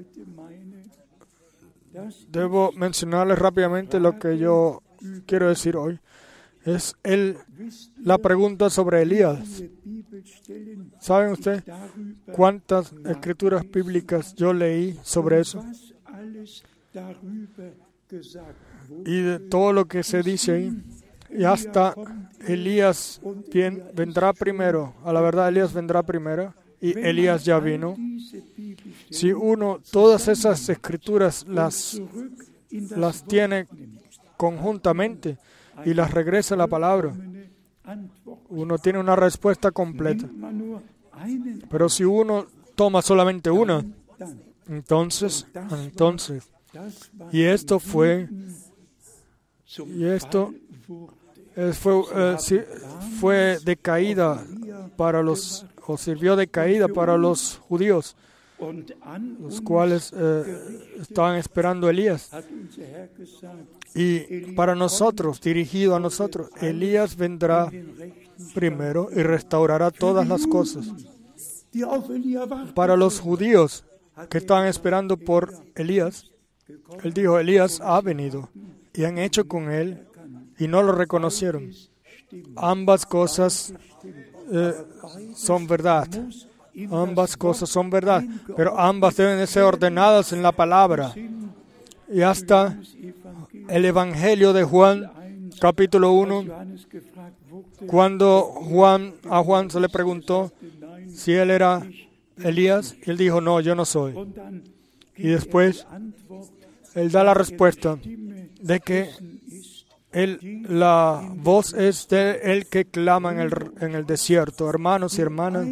Debo mencionarles rápidamente lo que yo quiero decir hoy. Es el, la pregunta sobre Elías. ¿Saben ustedes cuántas escrituras bíblicas yo leí sobre eso? Y de todo lo que se dice ahí. Y hasta Elías bien, vendrá primero. A la verdad, Elías vendrá primero. Y Elías ya vino. Si uno todas esas escrituras las, las tiene conjuntamente y las regresa a la palabra, uno tiene una respuesta completa. Pero si uno toma solamente una, entonces, entonces, y esto fue, y esto fue, eh, sí, fue de caída para los, o sirvió de caída para los judíos, los cuales eh, estaban esperando a Elías. Y para nosotros, dirigido a nosotros, Elías vendrá primero y restaurará todas las cosas. Para los judíos que estaban esperando por Elías, él dijo, Elías ha venido y han hecho con él y no lo reconocieron. Ambas cosas eh, son verdad. Ambas cosas son verdad, pero ambas deben de ser ordenadas en la palabra. Y hasta el Evangelio de Juan, capítulo uno, cuando Juan, a Juan se le preguntó si él era Elías, él dijo, no, yo no soy. Y después, él da la respuesta de que él, la voz es de el que clama en el, en el desierto. Hermanos y hermanas,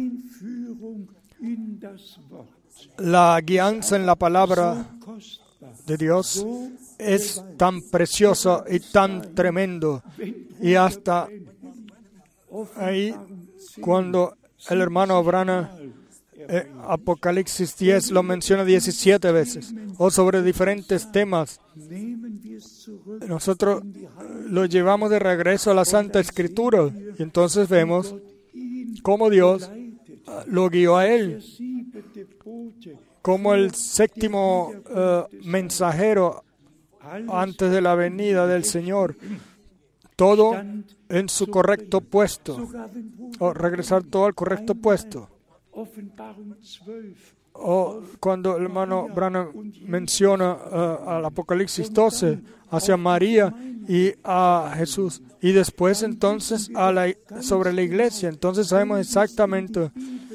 la guianza en la palabra de Dios es tan preciosa y tan tremendo. Y hasta ahí, cuando el hermano Branham, eh, Apocalipsis diez lo menciona diecisiete veces, o sobre diferentes temas, nosotros lo llevamos de regreso a la Santa Escritura. Y entonces vemos cómo Dios lo guió a él, como el séptimo uh, mensajero antes de la venida del Señor. Todo en su correcto puesto, o regresar todo al correcto puesto. O cuando el hermano Branham menciona uh, al Apocalipsis doce hacia María y a Jesús, y después entonces a la, sobre la iglesia, entonces sabemos exactamente,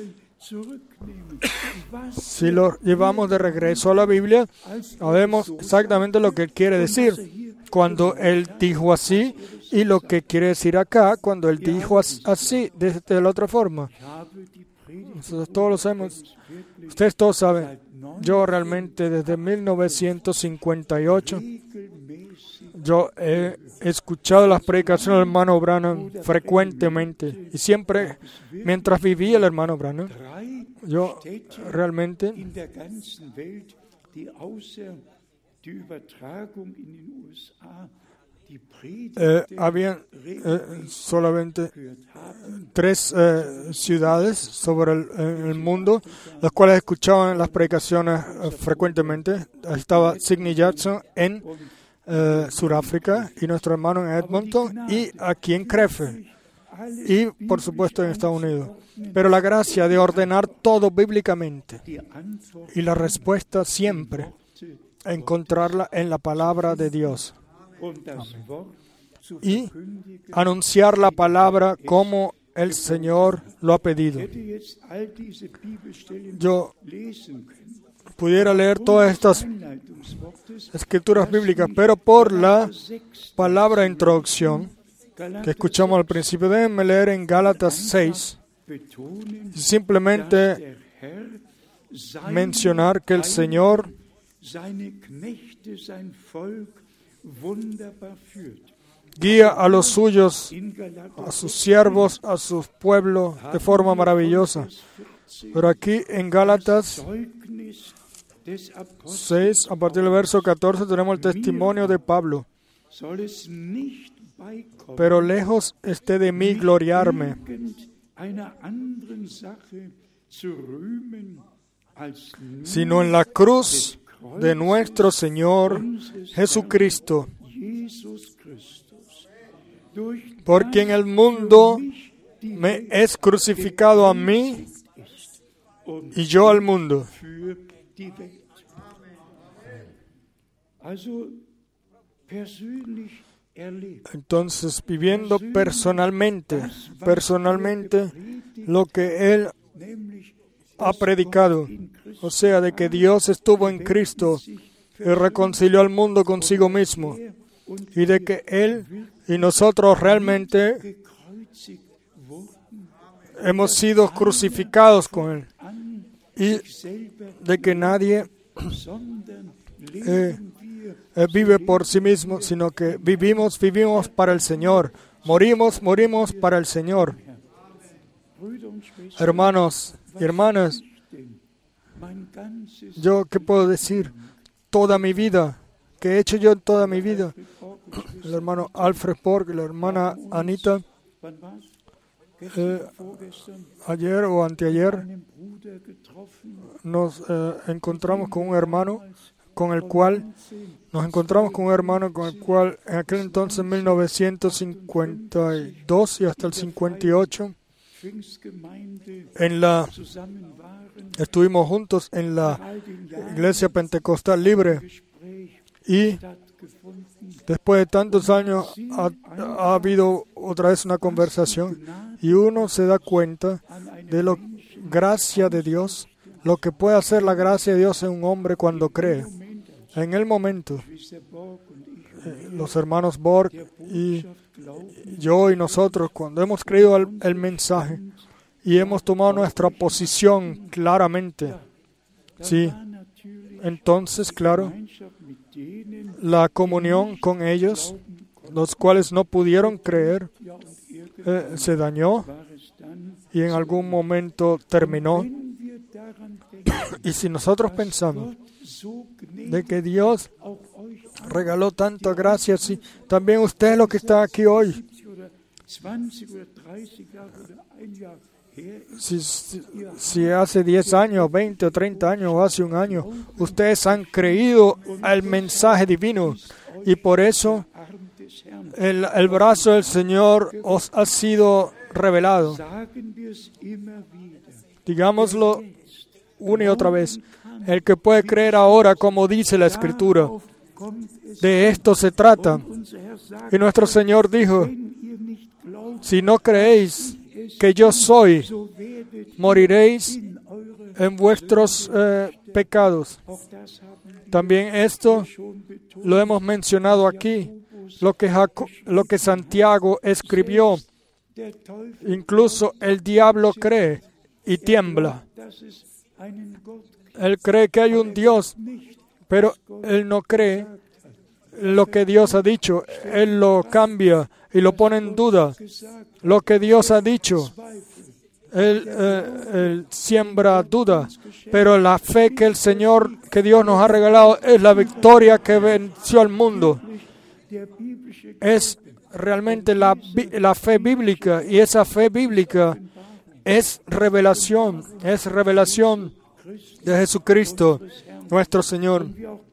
si lo llevamos de regreso a la Biblia, sabemos exactamente lo que él quiere decir cuando él dijo así y lo que quiere decir acá cuando él dijo así de, de la otra forma. Nosotros todos lo sabemos. Ustedes todos saben. Yo realmente desde mil novecientos cincuenta y ocho yo he escuchado las predicaciones del hermano Branham frecuentemente y siempre mientras vivía el hermano Branham yo realmente Eh, había eh, solamente tres eh, ciudades sobre el, el mundo, las cuales escuchaban las predicaciones eh, frecuentemente. Estaba Sidney Jackson en eh, Sudáfrica y nuestro hermano en Edmonton y aquí en Krefeld y por supuesto en Estados Unidos. Pero la gracia de ordenar todo bíblicamente y la respuesta siempre encontrarla en la palabra de Dios. Amén. Y anunciar la palabra como el Señor lo ha pedido. Yo pudiera leer todas estas escrituras bíblicas, pero por la palabra de introducción que escuchamos al principio, déjenme leer en Gálatas seis, simplemente mencionar que el Señor guía a los suyos, a sus siervos, a sus pueblos de forma maravillosa. Pero aquí en Gálatas seis, a partir del verso catorce, tenemos el testimonio de Pablo. Pero lejos esté de mí gloriarme sino en la cruz de nuestro Señor Jesucristo, por quien el mundo me es crucificado a mí y yo al mundo. Entonces, viviendo personalmente, personalmente lo que Él ha predicado, o sea, de que Dios estuvo en Cristo y reconcilió al mundo consigo mismo, y de que Él y nosotros realmente hemos sido crucificados con Él, y de que nadie eh, eh, vive por sí mismo, sino que vivimos, vivimos para el Señor, morimos, morimos para el Señor. Hermanos y hermanas, ¿yo qué puedo decir? Toda mi vida, ¿qué he hecho yo en toda mi vida? El hermano Alfred Borg y la hermana Anita, eh, ayer o anteayer, nos eh, encontramos con un hermano con el cual nos encontramos con un hermano con el cual en aquel entonces, en mil novecientos cincuenta y dos y hasta el cincuenta y ocho, en la estuvimos juntos en la Iglesia Pentecostal Libre, y después de tantos años ha, ha habido otra vez una conversación, y uno se da cuenta de la gracia de Dios, lo que puede hacer la gracia de Dios en un hombre cuando cree. En el momento, eh, los hermanos Borg y yo y nosotros, cuando hemos creído el, el mensaje y hemos tomado nuestra posición claramente, sí, entonces, claro, la comunión con ellos, los cuales no pudieron creer, eh, se dañó y en algún momento terminó. Y si nosotros pensamos de que Dios regaló tanta gracia, sí, también usted, lo que está aquí hoy, si, si, si hace diez años, veinte o treinta años o hace un año, ustedes han creído al mensaje divino, y por eso el, el brazo del Señor os ha sido revelado. Digámoslo una y otra vez. El que puede creer ahora, como dice la Escritura, de esto se trata. Y nuestro Señor dijo, si no creéis que yo soy, moriréis en vuestros eh, pecados. También esto lo hemos mencionado aquí, lo que, Jaco- lo que Santiago escribió. Incluso el diablo cree y tiembla. Él cree que hay un Dios, pero él no cree lo que Dios ha dicho. Él lo cambia y lo pone en duda. Lo que Dios ha dicho, él, eh, él siembra duda. Pero la fe que el Señor, que Dios nos ha regalado, es la victoria que venció al mundo. Es realmente la, la fe bíblica, y esa fe bíblica es revelación, es revelación de Jesucristo, nuestro Señor.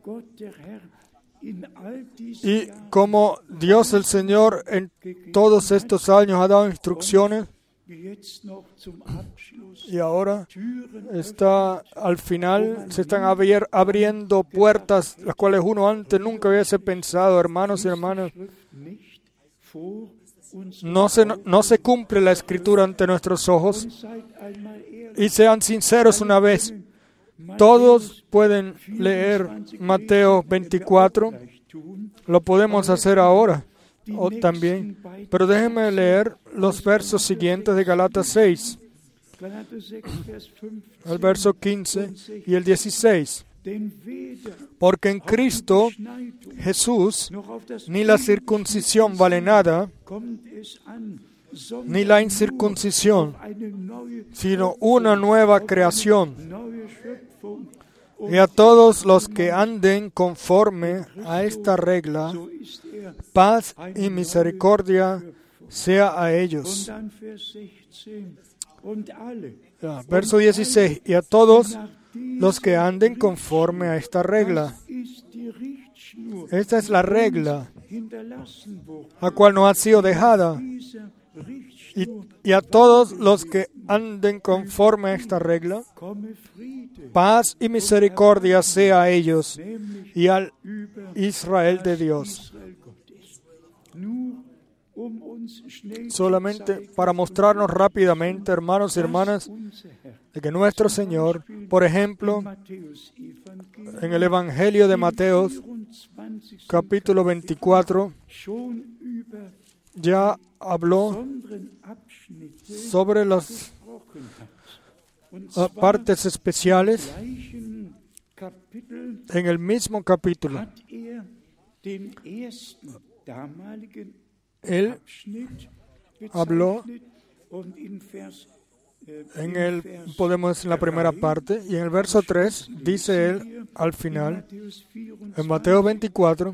Y como Dios el Señor en todos estos años ha dado instrucciones, y ahora está al final, se están abier, abriendo puertas, las cuales uno antes nunca hubiese pensado, hermanos y hermanas. No se, no se cumple la Escritura ante nuestros ojos. Y sean sinceros una vez. Todos pueden leer Mateo veinticuatro. Lo podemos hacer ahora o también. Pero déjenme leer los versos siguientes de Galatas seis. El verso quince y el dieciséis. Porque en Cristo Jesús ni la circuncisión vale nada, ni la incircuncisión, sino una nueva creación. Y a todos los que anden conforme a esta regla, paz y misericordia sea a ellos. Ya, verso dieciséis. Y a todos los que anden conforme a esta regla. Esta es la regla, la cual no ha sido dejada. Y, y a todos los que anden conforme a esta regla, paz y misericordia sea a ellos y al Israel de Dios. Solamente para mostrarnos rápidamente, hermanos y hermanas, de que nuestro Señor, por ejemplo, en el Evangelio de Mateo, capítulo veinticuatro, ya habló sobre las uh, partes especiales en el mismo capítulo. Él habló en el, podemos decir, en la primera parte, y en el verso tres dice él al final, en Mateo veinticuatro,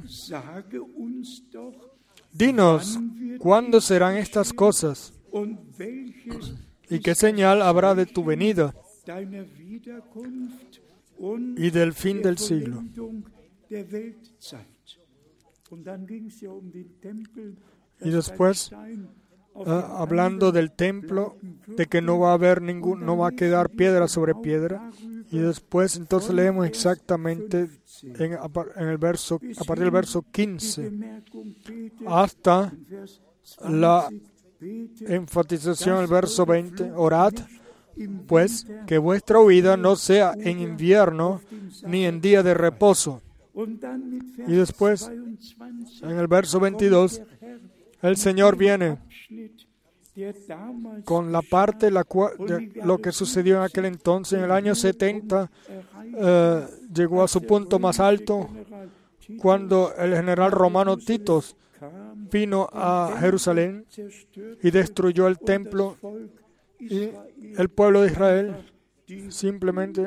dinos, ¿cuándo serán estas cosas? ¿Y qué señal habrá de tu venida y del fin del siglo? Y después, uh, hablando del templo, de que no va a haber ningún, no va a quedar piedra sobre piedra. Y después, entonces leemos exactamente en, en el verso, a partir del verso quince, hasta la enfatización del verso veinte, orad, pues, que vuestra huida no sea en invierno ni en día de reposo. Y después, en el verso veintidós, el Señor viene con la parte la cual, de lo que sucedió en aquel entonces. En el año setenta eh, llegó a su punto más alto cuando el general romano Tito vino a Jerusalén y destruyó el templo, y el pueblo de Israel simplemente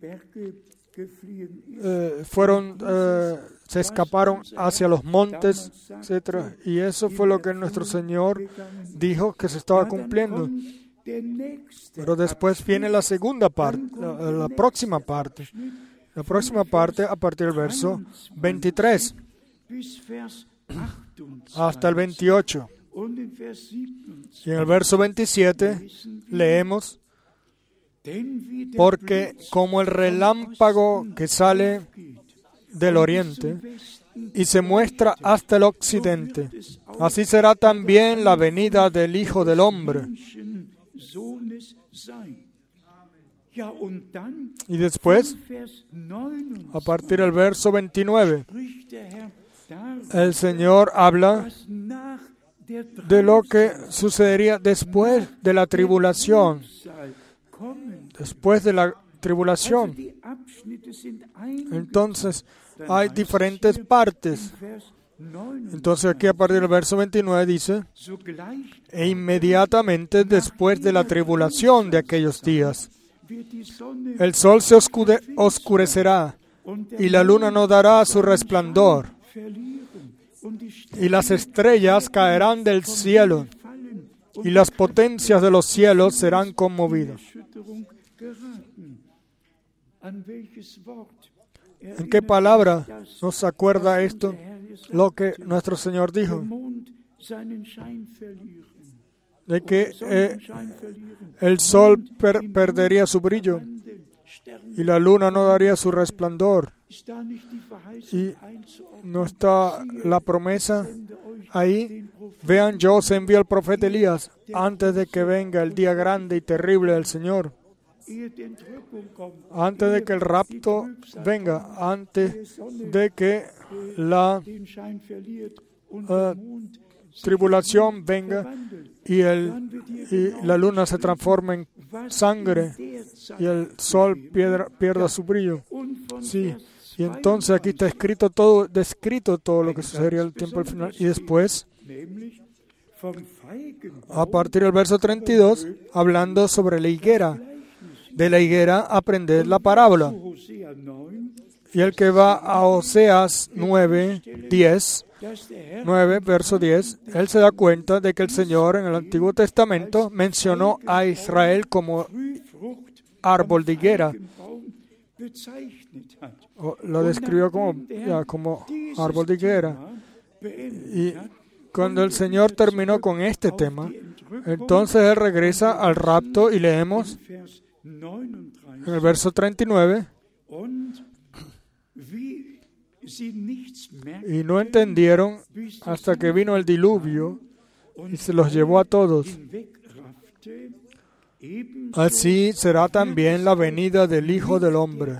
eh, fueron eh, se escaparon hacia los montes, etcétera. Y eso fue lo que nuestro Señor dijo que se estaba cumpliendo. Pero después viene la segunda parte, la, la próxima parte. La próxima parte a partir del verso veintitrés hasta el veintiocho. Y en el verso veintisiete leemos: porque como el relámpago que sale del oriente y se muestra hasta el occidente, así será también la venida del Hijo del Hombre. Y después, a partir del verso veintinueve, el Señor habla de lo que sucedería después de la tribulación. Después de la tribulación. Entonces, hay diferentes partes. Entonces, aquí a partir del verso veintinueve dice: e inmediatamente después de la tribulación de aquellos días, el sol se oscure- oscurecerá y la luna no dará su resplandor, y las estrellas caerán del cielo, y las potencias de los cielos serán conmovidas. ¿En qué palabra nos acuerda esto lo que nuestro Señor dijo? De que eh, el sol per- perdería su brillo y la luna no daría su resplandor. Y no está la promesa ahí. Vean, yo os envío al profeta Elías antes de que venga el día grande y terrible del Señor. Antes de que el rapto venga, antes de que la uh, tribulación venga y, el, y la luna se transforme en sangre y el sol pierda, pierda su brillo. Sí. Y entonces aquí está escrito todo, descrito todo lo que sucedería al tiempo al final. Y después, a partir del verso treinta y dos, hablando sobre la higuera. De la higuera aprended la parábola. Y el que va a Oseas nueve, diez, nueve, verso diez, él se da cuenta de que el Señor en el Antiguo Testamento mencionó a Israel como árbol de higuera. O lo describió como, ya, como árbol de higuera. Y cuando el Señor terminó con este tema, entonces Él regresa al rapto y leemos en el verso treinta y nueve, y no entendieron hasta que vino el diluvio y se los llevó a todos. Así será también la venida del Hijo del Hombre.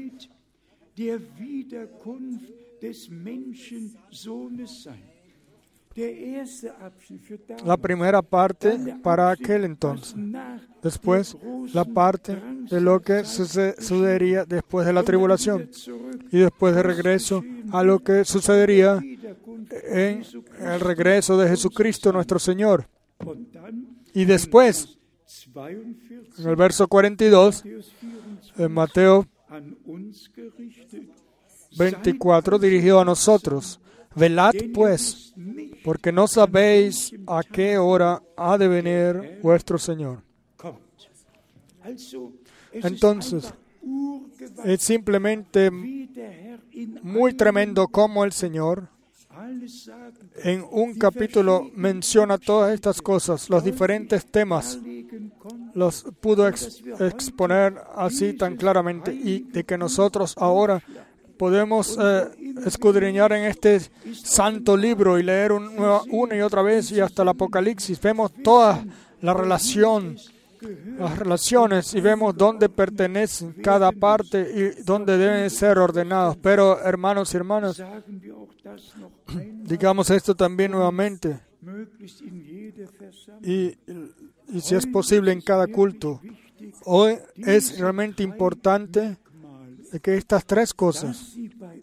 La primera parte para aquel entonces. Después, la parte de lo que sucedería después de la tribulación. Y después de regreso a lo que sucedería en el regreso de Jesucristo nuestro Señor. Y después, en el verso cuarenta y dos, en Mateo veinticuatro, dirigido a nosotros. Velad pues, porque no sabéis a qué hora ha de venir vuestro Señor. Entonces, es simplemente muy tremendo cómo el Señor en un capítulo menciona todas estas cosas, los diferentes temas, los pudo ex- exponer así tan claramente, y de que nosotros ahora podemos eh, escudriñar en este santo libro y leer un, una y otra vez y hasta el Apocalipsis. Vemos toda la relación, las relaciones, y vemos dónde pertenecen cada parte y dónde deben ser ordenados. Pero, hermanos y hermanas, digamos esto también nuevamente, y, y si es posible en cada culto. Hoy es realmente importante de que estas tres cosas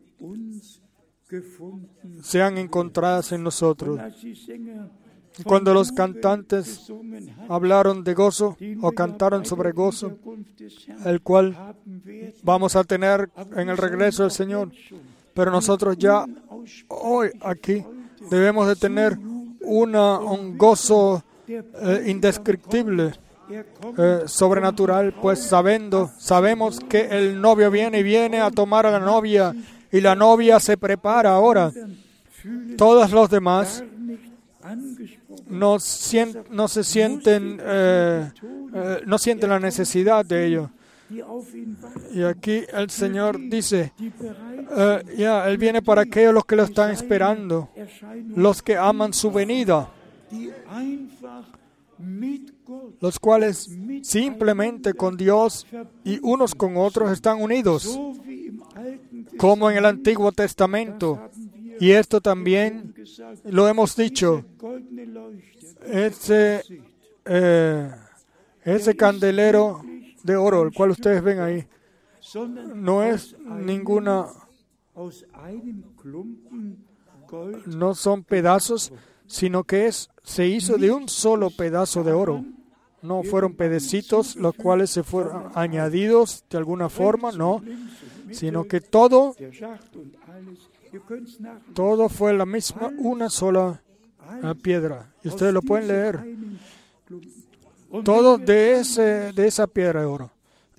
sean encontradas en nosotros. Cuando los cantantes hablaron de gozo o cantaron sobre gozo, el cual vamos a tener en el regreso del Señor, pero nosotros ya hoy aquí debemos de tener una, un gozo eh, indescriptible, Eh, sobrenatural, pues sabiendo, sabemos que el novio viene y viene a tomar a la novia, y la novia se prepara ahora. Todos los demás no, sien, no se sienten, eh, eh, no sienten la necesidad de ello. Y aquí el Señor dice, eh, ya, yeah, Él viene para aquellos los que lo están esperando, los que aman su venida, los cuales simplemente con Dios y unos con otros están unidos, como en el Antiguo Testamento. Y esto también lo hemos dicho. Ese, eh, ese candelero de oro, el cual ustedes ven ahí, no es ninguna, no son pedazos, sino que es, se hizo de un solo pedazo de oro. No fueron pedacitos los cuales se fueron añadidos de alguna forma, no, sino que todo, todo fue la misma, una sola piedra. Y ustedes lo pueden leer. Todo de, ese, de esa piedra de oro.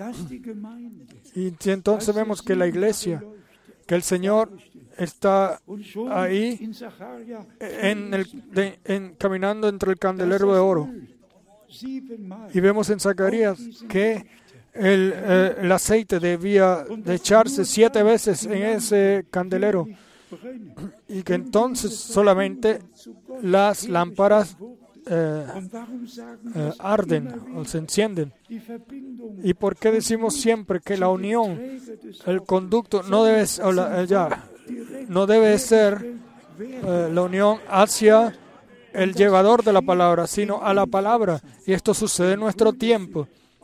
Y entonces vemos que la iglesia, que el Señor está ahí en el, de, en, caminando entre el candelero de oro. Y vemos en Zacarías que el, eh, el aceite debía de echarse siete veces en ese candelero, y que entonces solamente las lámparas eh, eh, arden o se encienden. ¿Y por qué decimos siempre que la unión, el conducto, no debe, o la, ya, no debe ser eh, la unión hacia el llevador de la palabra, sino a la palabra? Y esto sucede en nuestro tiempo.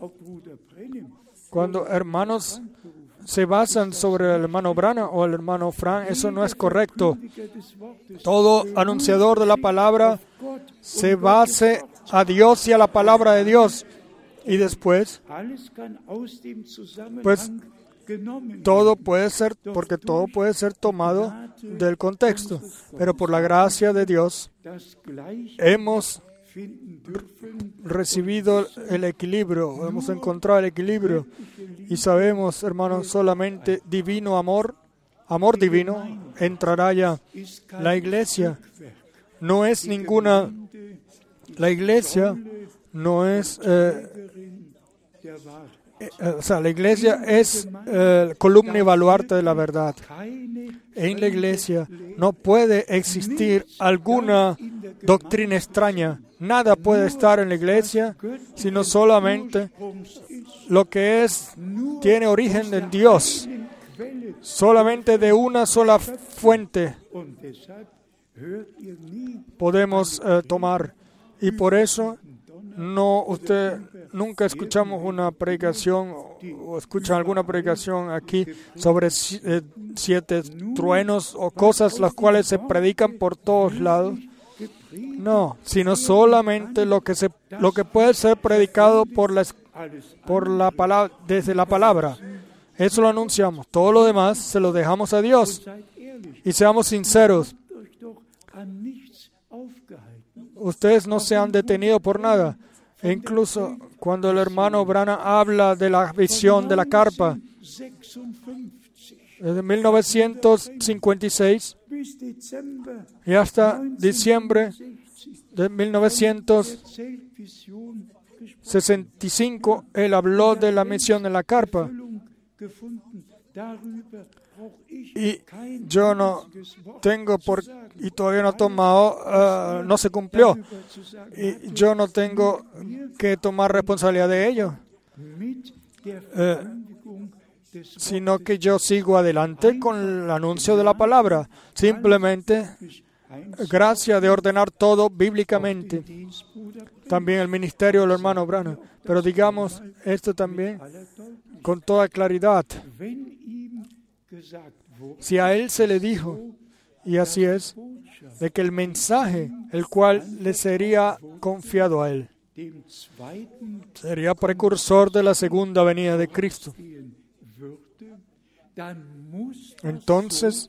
Cuando hermanos se basan sobre el hermano Brana o el hermano Fran, eso no es correcto. Todo anunciador de la palabra se base a Dios y a la palabra de Dios. Y después, pues todo puede ser, porque todo puede ser tomado del contexto. Pero por la gracia de Dios hemos recibido el equilibrio, hemos encontrado el equilibrio y sabemos, hermanos, solamente divino amor, amor divino entrará ya. La iglesia no es ninguna, la iglesia no es, eh, eh, o sea, la iglesia es eh, columna y baluarte de la verdad. En la iglesia no puede existir alguna doctrina extraña. Nada puede estar en la iglesia sino solamente lo que es, tiene origen en Dios, solamente de una sola fuente podemos eh, tomar. Y por eso no, usted nunca escuchamos una predicación o escuchan alguna predicación aquí sobre eh, siete truenos o cosas las cuales se predican por todos lados. No, sino solamente lo que se, lo que puede ser predicado por la, por la palabra, desde la palabra. Eso lo anunciamos. Todo lo demás se lo dejamos a Dios. Y seamos sinceros. Ustedes no se han detenido por nada. E incluso cuando el hermano Branham habla de la visión de la carpa, desde mil novecientos cincuenta y seis y hasta diciembre de mil novecientos sesenta y cinco, él habló de la misión de la carpa. Y yo no tengo por, y todavía no he tomado, uh, no se cumplió. Y yo no tengo que tomar responsabilidad de ello. Uh, sino que yo sigo adelante con el anuncio de la palabra. Simplemente, gracia de ordenar todo bíblicamente. También el ministerio del hermano Branham. Pero digamos esto también con toda claridad. Si a él se le dijo, y así es, de que el mensaje, el cual le sería confiado a él, sería precursor de la segunda venida de Cristo, entonces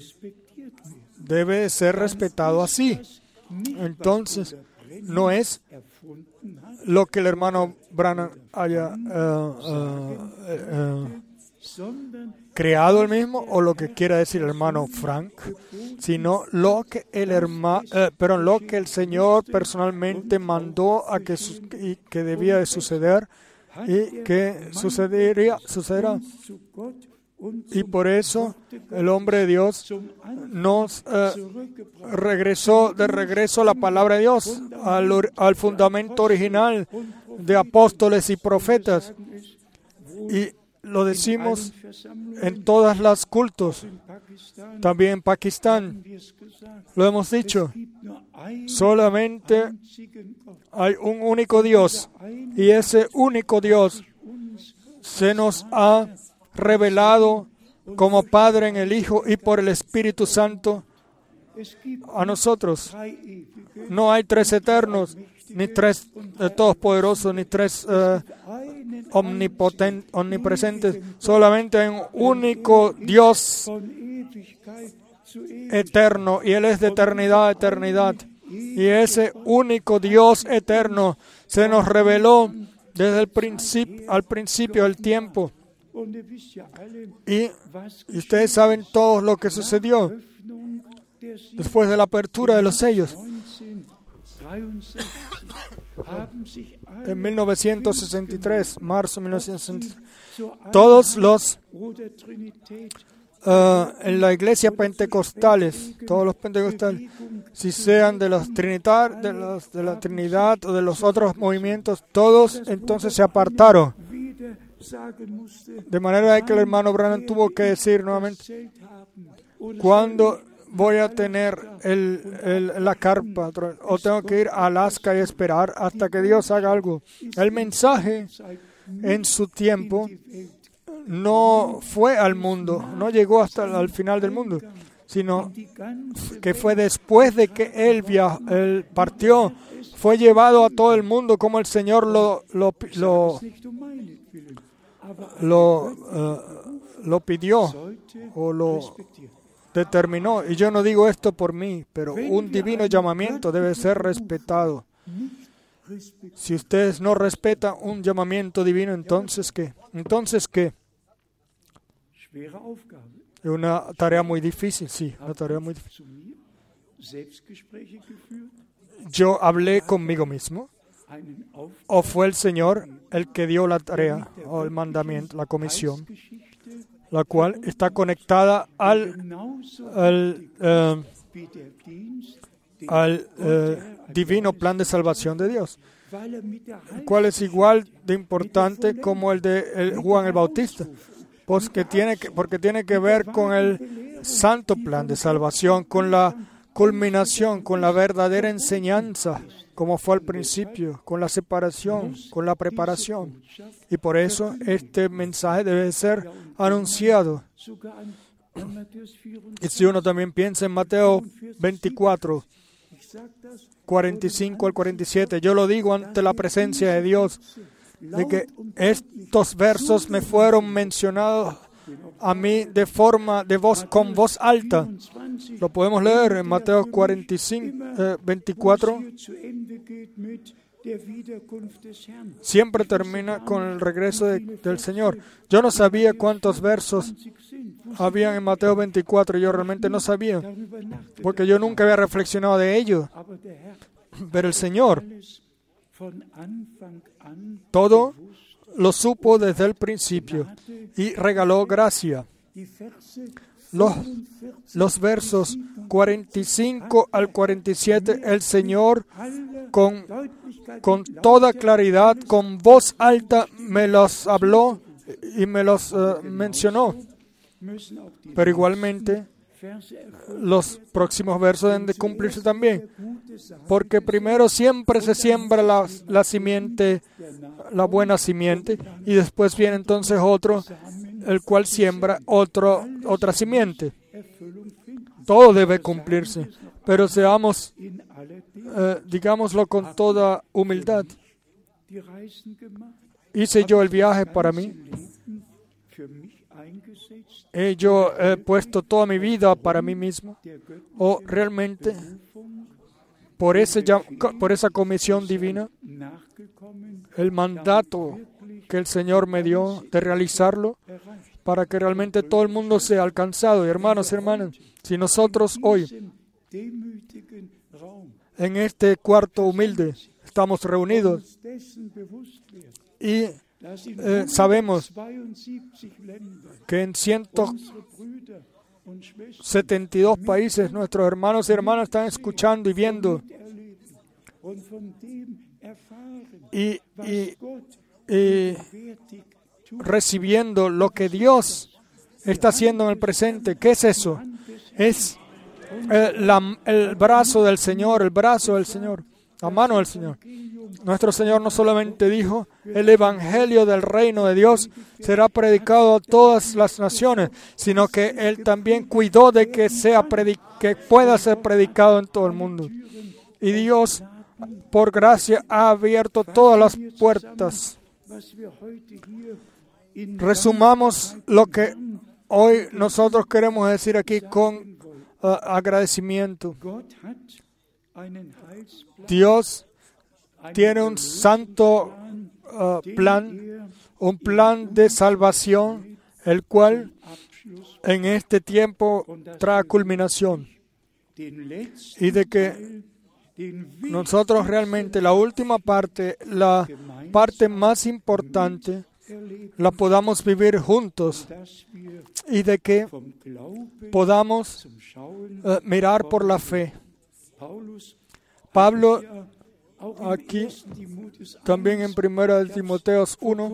debe ser respetado así. Entonces, no es lo que el hermano Branham haya uh, uh, uh, uh, creado él mismo o lo que quiera decir el hermano Frank, sino lo que el hermano, eh, pero lo que el Señor personalmente mandó a que, su, y que debía de suceder y que sucedería, sucederá. Y por eso el hombre de Dios nos eh, regresó de regreso a la palabra de Dios, al, al fundamento original de apóstoles y profetas. Y lo decimos en todas las cultos, también en Pakistán. Lo hemos dicho. Solamente hay un único Dios y ese único Dios se nos ha revelado como Padre en el Hijo y por el Espíritu Santo a nosotros. No hay tres eternos, ni tres eh, todopoderosos, ni tres eh, omnipotentes, omnipresentes. Solamente hay un único Dios eterno, y Él es de eternidad a eternidad. Y ese único Dios eterno se nos reveló desde el principio, al principio del tiempo. Y, y ustedes saben todo lo que sucedió después de la apertura de los sellos. En mil novecientos sesenta y tres, marzo de mil novecientos sesenta y tres, todos los uh, en la iglesia pentecostales, todos los pentecostales, si sean de los trinitar, de los de la Trinidad o de los otros movimientos, todos entonces se apartaron. De manera que el hermano Branham tuvo que decir nuevamente, ¿cuándo voy a tener el, el, la carpa? ¿O tengo que ir a Alaska y esperar hasta que Dios haga algo? El mensaje en su tiempo no fue al mundo, no llegó hasta el final del mundo, sino que fue después de que Él, viajó, él partió, fue llevado a todo el mundo como el Señor lo, lo, lo, lo uh, lo pidió o lo determinó. Y yo no digo esto por mí, pero un divino llamamiento debe ser respetado. Si ustedes no respetan un llamamiento divino, ¿entonces qué? ¿Entonces qué? Es una tarea muy difícil, sí, una tarea muy difícil. ¿Yo hablé conmigo mismo? ¿O fue el Señor el que dio la tarea o el mandamiento, la comisión, la cual está conectada al, al, uh, al uh, divino plan de salvación de Dios, el cual es igual de importante como el de el Juan el Bautista, pues que tiene que, porque tiene que ver con el santo plan de salvación, con la culminación, con la verdadera enseñanza, como fue al principio, con la separación, con la preparación. Y por eso este mensaje debe ser anunciado. Y si uno también piensa en Mateo veinticuatro, cuarenta y cinco al cuarenta y siete, yo lo digo ante la presencia de Dios, de que estos versos me fueron mencionados a mí de forma, de voz, con voz alta. Lo podemos leer en Mateo cuarenta y cinco, eh, veinticuatro. Siempre termina con el regreso de, del Señor. Yo no sabía cuántos versos habían en Mateo veinticuatro. Yo realmente no sabía, porque yo nunca había reflexionado de ello. Pero el Señor todo lo supo desde el principio y regaló gracia. Los, los versos cuarenta y cinco al cuarenta y siete, el Señor con, con toda claridad, con voz alta, me los habló y me los uh, mencionó. Pero igualmente, los próximos versos deben de cumplirse también, porque primero siempre se siembra la, la simiente, la buena simiente, y después viene entonces otro, el cual siembra otro, otra simiente. Todo debe cumplirse, pero seamos, eh, digámoslo con toda humildad. Hice yo el viaje para mí. ¿He yo he puesto toda mi vida para mí mismo? ¿O realmente por, ese, por esa comisión divina, el mandato que el Señor me dio de realizarlo, para que realmente todo el mundo sea alcanzado? Y hermanos y hermanas, si nosotros hoy, en este cuarto humilde, estamos reunidos y Eh, sabemos que en ciento setenta y dos países nuestros hermanos y hermanas están escuchando y viendo y, y, y recibiendo lo que Dios está haciendo en el presente. ¿Qué es eso? Es eh, la, el brazo del Señor, el brazo del Señor, la mano del Señor. Nuestro Señor no solamente dijo, el Evangelio del Reino de Dios será predicado a todas las naciones, sino que Él también cuidó de que, sea predic- que pueda ser predicado en todo el mundo. Y Dios, por gracia, ha abierto todas las puertas. Resumamos lo que hoy nosotros queremos decir aquí con uh, agradecimiento. Dios tiene un santo uh, plan, un plan de salvación, el cual en este tiempo trae culminación. Y de que nosotros realmente la última parte, la parte más importante, la podamos vivir juntos y de que podamos uh, mirar por la fe. Pablo aquí, también en primera de Timoteo uno,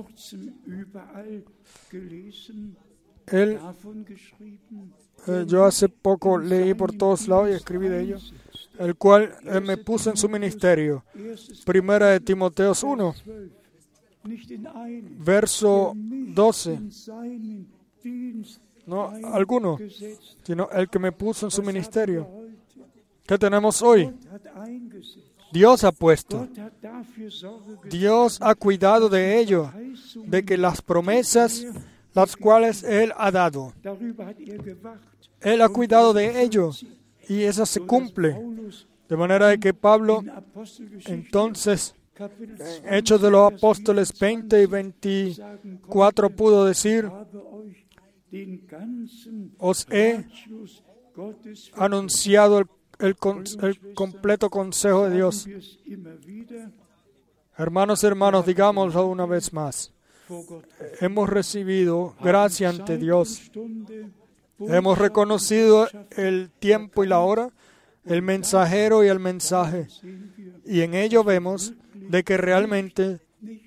él, eh, yo hace poco leí por todos lados y escribí de ello, el cual eh, me puso en su ministerio. Primera de Timoteo uno, verso doce. No alguno, sino el que me puso en su ministerio. ¿Qué tenemos hoy? Dios ha puesto, Dios ha cuidado de ello, de que las promesas, las cuales Él ha dado. Él ha cuidado de ello y esa se cumple. De manera de que Pablo, entonces, en Hechos de los Apóstoles veinte y veinticuatro pudo decir: os he anunciado el, el, el completo consejo de Dios. Hermanos y hermanos, digámoslo una vez más. Hemos recibido gracia ante Dios. Hemos reconocido el tiempo y la hora, el mensajero y el mensaje. Y en ello vemos de que realmente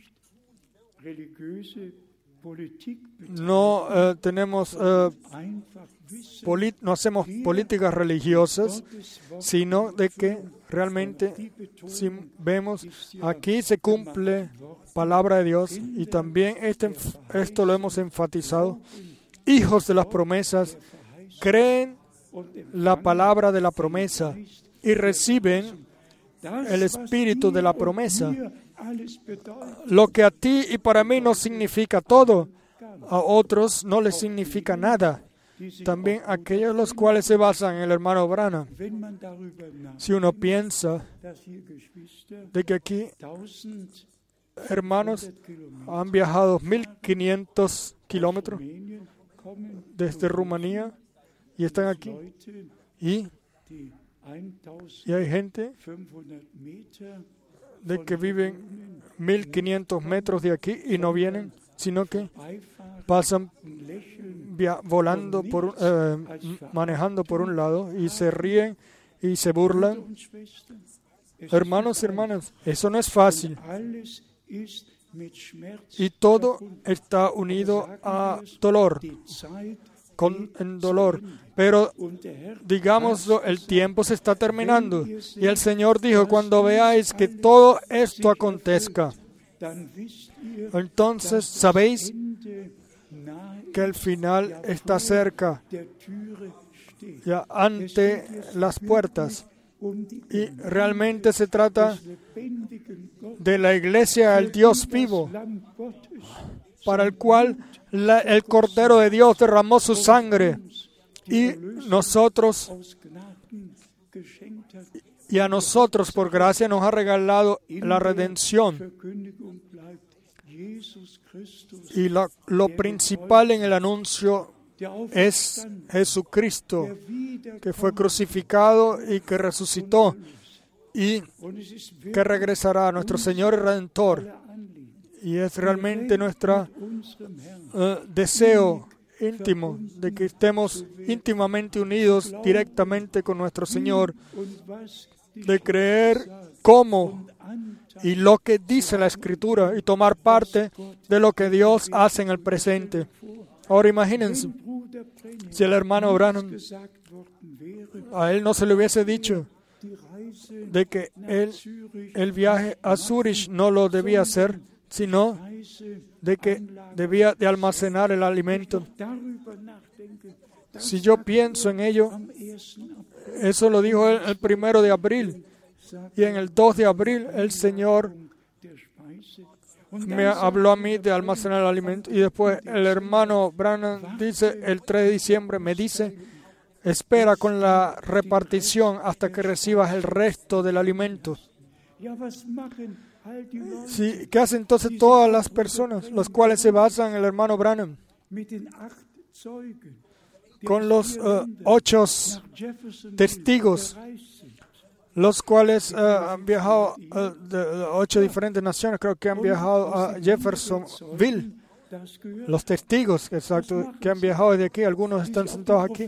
no uh, tenemos uh, Polit- no hacemos políticas religiosas, sino de que realmente si vemos aquí se cumple palabra de Dios y también este, esto lo hemos enfatizado. Hijos de las promesas creen la palabra de la promesa y reciben el espíritu de la promesa. Lo que a ti y para mí no significa todo, a otros no les significa nada. También aquellos los cuales se basan en el hermano Branham. Si uno piensa de que aquí hermanos han viajado mil quinientos kilómetros desde Rumanía y están aquí, y, y hay gente de que viven mil quinientos metros de aquí y no vienen, sino que pasan via- volando, por, eh, manejando por un lado y se ríen y se burlan. Hermanos y hermanas, eso no es fácil. Y todo está unido a dolor, con en dolor. Pero, digámoslo, el tiempo se está terminando. Y el Señor dijo, cuando veáis que todo esto acontezca, entonces sabéis que el final está cerca, ya ante las puertas. Y realmente se trata de la iglesia del Dios vivo, para el cual la, el Cordero de Dios derramó su sangre y nosotros y a nosotros por gracia nos ha regalado la redención. Y lo, lo principal en el anuncio es Jesucristo, que fue crucificado y que resucitó y que regresará a nuestro Señor y Redentor. Y es realmente nuestro uh, deseo íntimo de que estemos íntimamente unidos directamente con nuestro Señor, de creer cómo y lo que dice la Escritura y tomar parte de lo que Dios hace en el presente. Ahora imagínense, si el hermano Branham, a él no se le hubiese dicho de que él, el viaje a Zurich no lo debía hacer, sino de que debía de almacenar el alimento. Si yo pienso en ello, eso lo dijo él el primero de abril, y en el dos de abril el Señor me habló a mí de almacenar el alimento, y después el hermano Branham dice, el tres de diciembre me dice, espera con la repartición hasta que recibas el resto del alimento. Sí, ¿qué hacen entonces todas las personas, los cuales se basan en el hermano Branham? Con los uh, ocho testigos, los cuales uh, han viajado uh, de ocho diferentes naciones, creo que han viajado a Jeffersonville. Los testigos, exacto, que han viajado de aquí, algunos están sentados aquí.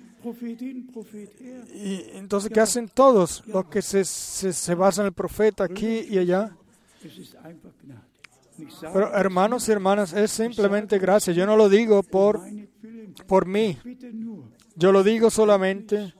Y entonces, ¿qué hacen todos? Los que se, se, se basan en el profeta aquí y allá. Pero hermanos y hermanas, es simplemente gracia. Yo no lo digo por, por mí. Yo lo digo solamente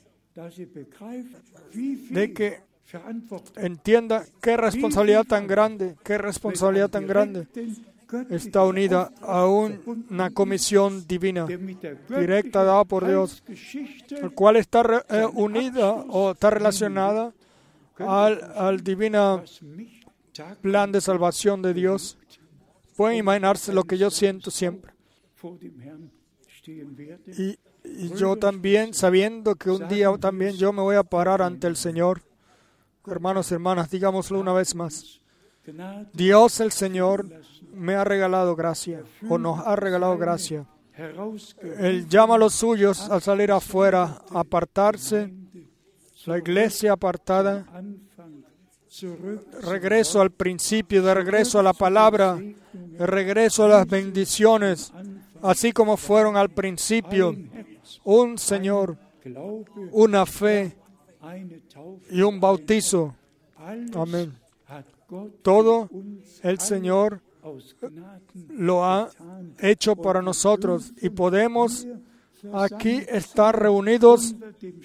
de que entienda qué responsabilidad tan grande, qué responsabilidad tan grande está unida a un, una comisión divina, directa, dada por Dios, el cual está re, eh, unida o está relacionada al, al divino plan de salvación de Dios. Pueden imaginarse lo que yo siento siempre. Y, y yo también, sabiendo que un día también yo me voy a parar ante el Señor. Hermanos y hermanas, digámoslo una vez más. Dios el Señor me ha regalado gracia, o nos ha regalado gracia. Él llama a los suyos al salir afuera, a apartarse, la iglesia apartada, regreso al principio, de regreso a la palabra, de regreso a las bendiciones, así como fueron al principio, un Señor, una fe y un bautizo. Amén. Todo el Señor lo ha hecho para nosotros y podemos aquí estar reunidos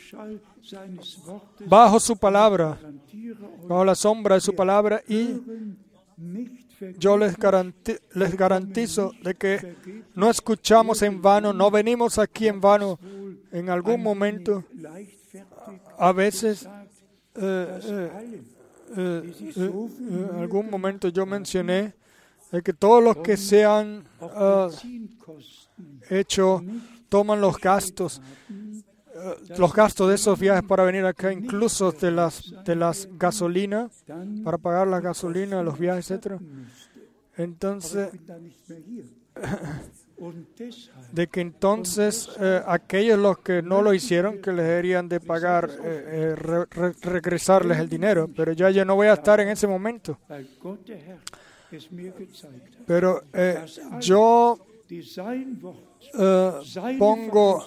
bajo su palabra, bajo la sombra de su palabra, y yo les, garanti- les garantizo de que no escuchamos en vano, no venimos aquí en vano. En algún momento, a veces, eh, eh, eh, eh, en algún momento yo mencioné de que todos los que se han uh, hecho, toman los gastos, uh, los gastos de esos viajes para venir acá, incluso de las de las gasolinas, para pagar la gasolina, los viajes, etcétera. Entonces, de que entonces eh, aquellos los que no lo hicieron, que les deberían de pagar, eh, eh, re, re, regresarles el dinero, pero ya yo no voy a estar en ese momento. Pero eh, yo eh, pongo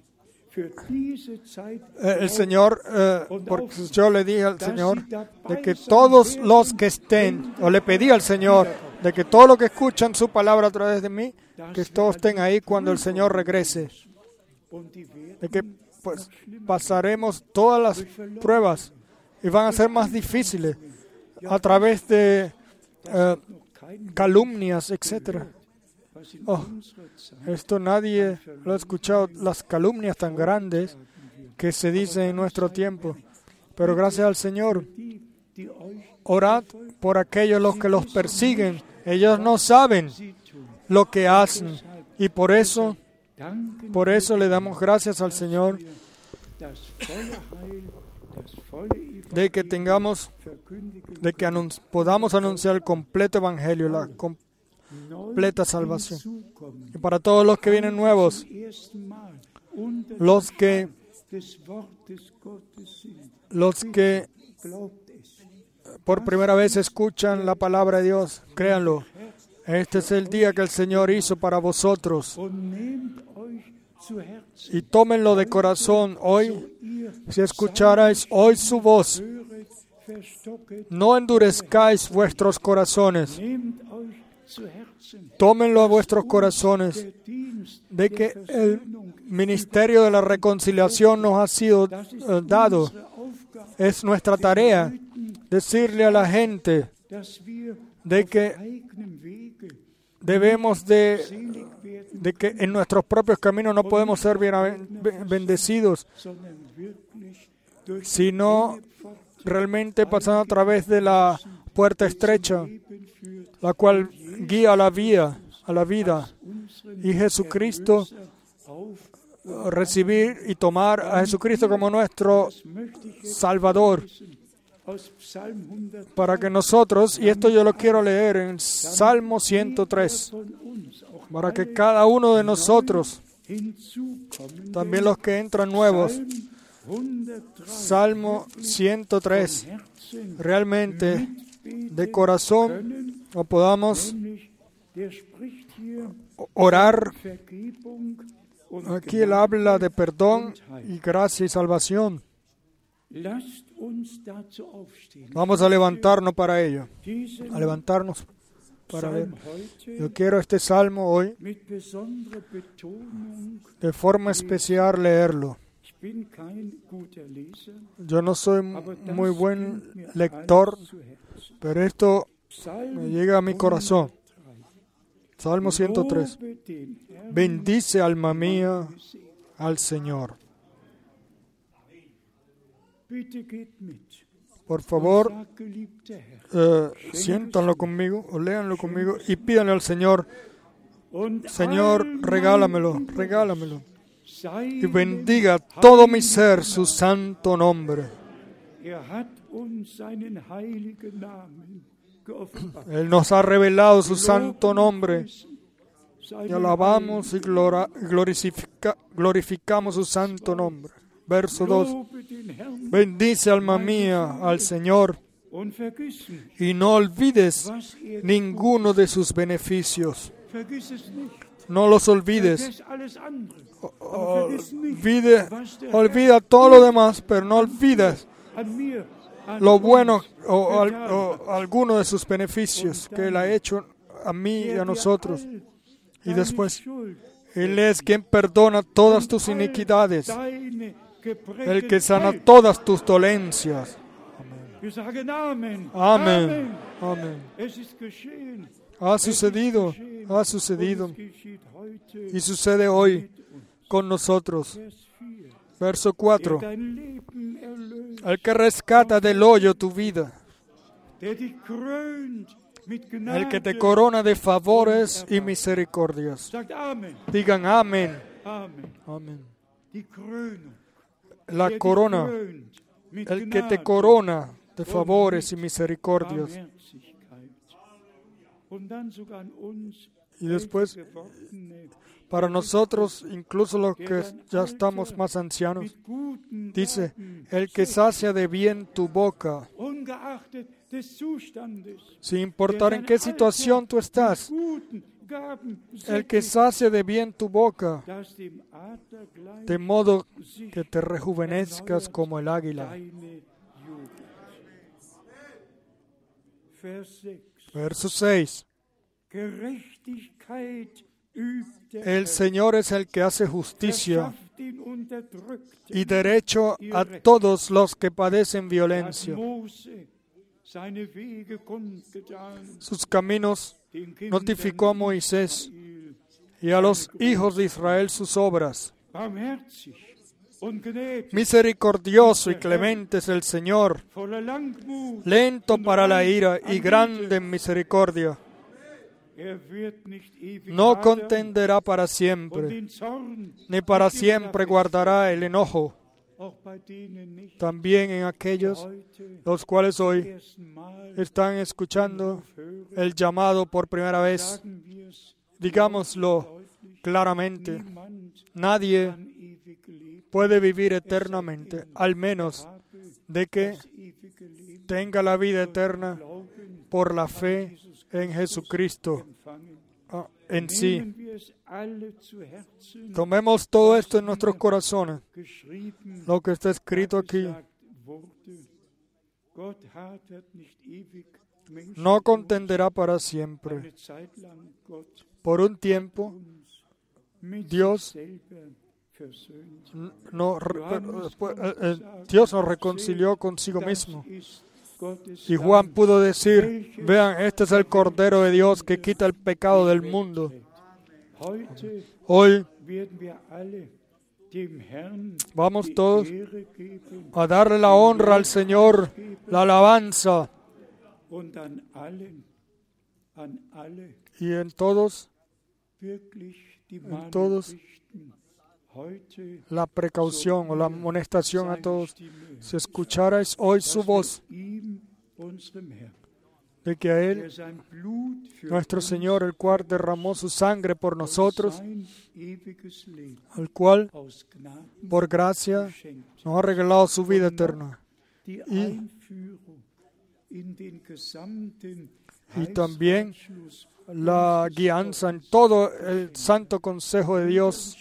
eh, el Señor, eh, porque yo le dije al Señor de que todos los que estén, o le pedí al Señor de que todos los que escuchan su palabra a través de mí, que todos estén ahí cuando el Señor regrese. De que pues pasaremos todas las pruebas y van a ser más difíciles a través de Uh, calumnias, etcétera. Oh, esto nadie lo ha escuchado, las calumnias tan grandes que se dicen en nuestro tiempo. Pero gracias al Señor, orad por aquellos los que los persiguen. Ellos no saben lo que hacen y por eso, por eso le damos gracias al Señor de que tengamos, de que anunci- podamos anunciar el completo evangelio, la completa salvación. Y para todos los que vienen nuevos, los que, los que por primera vez escuchan la palabra de Dios, créanlo, este es el día que el Señor hizo para vosotros. Y tómenlo de corazón hoy. Si escucharais hoy su voz, no endurezcáis vuestros corazones. Tómenlo a vuestros corazones de que el ministerio de la reconciliación nos ha sido uh, dado. Es nuestra tarea decirle a la gente de que debemos de, de que en nuestros propios caminos no podemos ser bien bendecidos, sino realmente pasando a través de la puerta estrecha, la cual guía a la vida, a la vida. Y Jesucristo, recibir y tomar a Jesucristo como nuestro Salvador, para que nosotros, y esto yo lo quiero leer en Salmo ciento tres, para que cada uno de nosotros, también los que entran nuevos, Salmo ciento tres, realmente de corazón o podamos orar. Aquí él habla de perdón y gracia y salvación. Vamos a levantarnos para ello, a levantarnos para ver. Yo quiero este salmo hoy de forma especial leerlo. Yo no soy muy buen lector, pero esto me llega a mi corazón. Salmo ciento tres. Bendice, alma mía, al Señor. Por favor, eh, siéntanlo conmigo o léanlo conmigo y pídanle al Señor Señor, regálamelo, regálamelo. Y bendiga todo mi ser su santo nombre. Él nos ha revelado su santo nombre. Y alabamos y glorifica, glorificamos su santo nombre. Verso dos. Bendice, alma mía, al Señor, y no olvides ninguno de sus beneficios. No los olvides. Olvide, olvida todo lo demás, pero no olvides lo bueno o, o, o alguno de sus beneficios que Él ha hecho a mí y a nosotros. Y después, Él es quien perdona todas tus iniquidades, el que sana todas tus dolencias. Amén. Amén. Amén. Ha sucedido, ha sucedido y sucede hoy con nosotros. Verso cuatro. El que rescata del hoyo tu vida, el que te corona de favores y misericordias. Digan amén. Amén. La corona, el que te corona de favores y misericordias. Y después, para nosotros, incluso los que ya estamos más ancianos, dice, el que sacia de bien tu boca, sin importar en qué situación tú estás, el que sacia de bien tu boca, de modo que te rejuvenezcas como el águila. Verso seis. El Señor es el que hace justicia y derecho a todos los que padecen violencia. Sus caminos notificó a Moisés y a los hijos de Israel sus obras. Misericordioso y clemente es el Señor, lento para la ira y grande en misericordia. No contenderá para siempre, ni para siempre guardará el enojo. También en aquellos los cuales hoy están escuchando el llamado por primera vez, digámoslo claramente, nadie puede vivir eternamente, al menos de que tenga la vida eterna por la fe en Jesucristo en sí. Tomemos todo esto en nuestros corazones, lo que está escrito aquí. No contenderá para siempre. Por un tiempo, Dios no, Dios nos reconcilió consigo mismo. Y Juan pudo decir, vean, este es el Cordero de Dios que quita el pecado del mundo. Hoy vamos todos a darle la honra al Señor, la alabanza. Y en todos, en todos, la precaución o la amonestación a todos, si escucharais hoy su voz, de que a Él, nuestro Señor, el cual derramó su sangre por nosotros, al cual, por gracia, nos ha regalado su vida eterna. Y, y también la guianza en todo el santo consejo de Dios.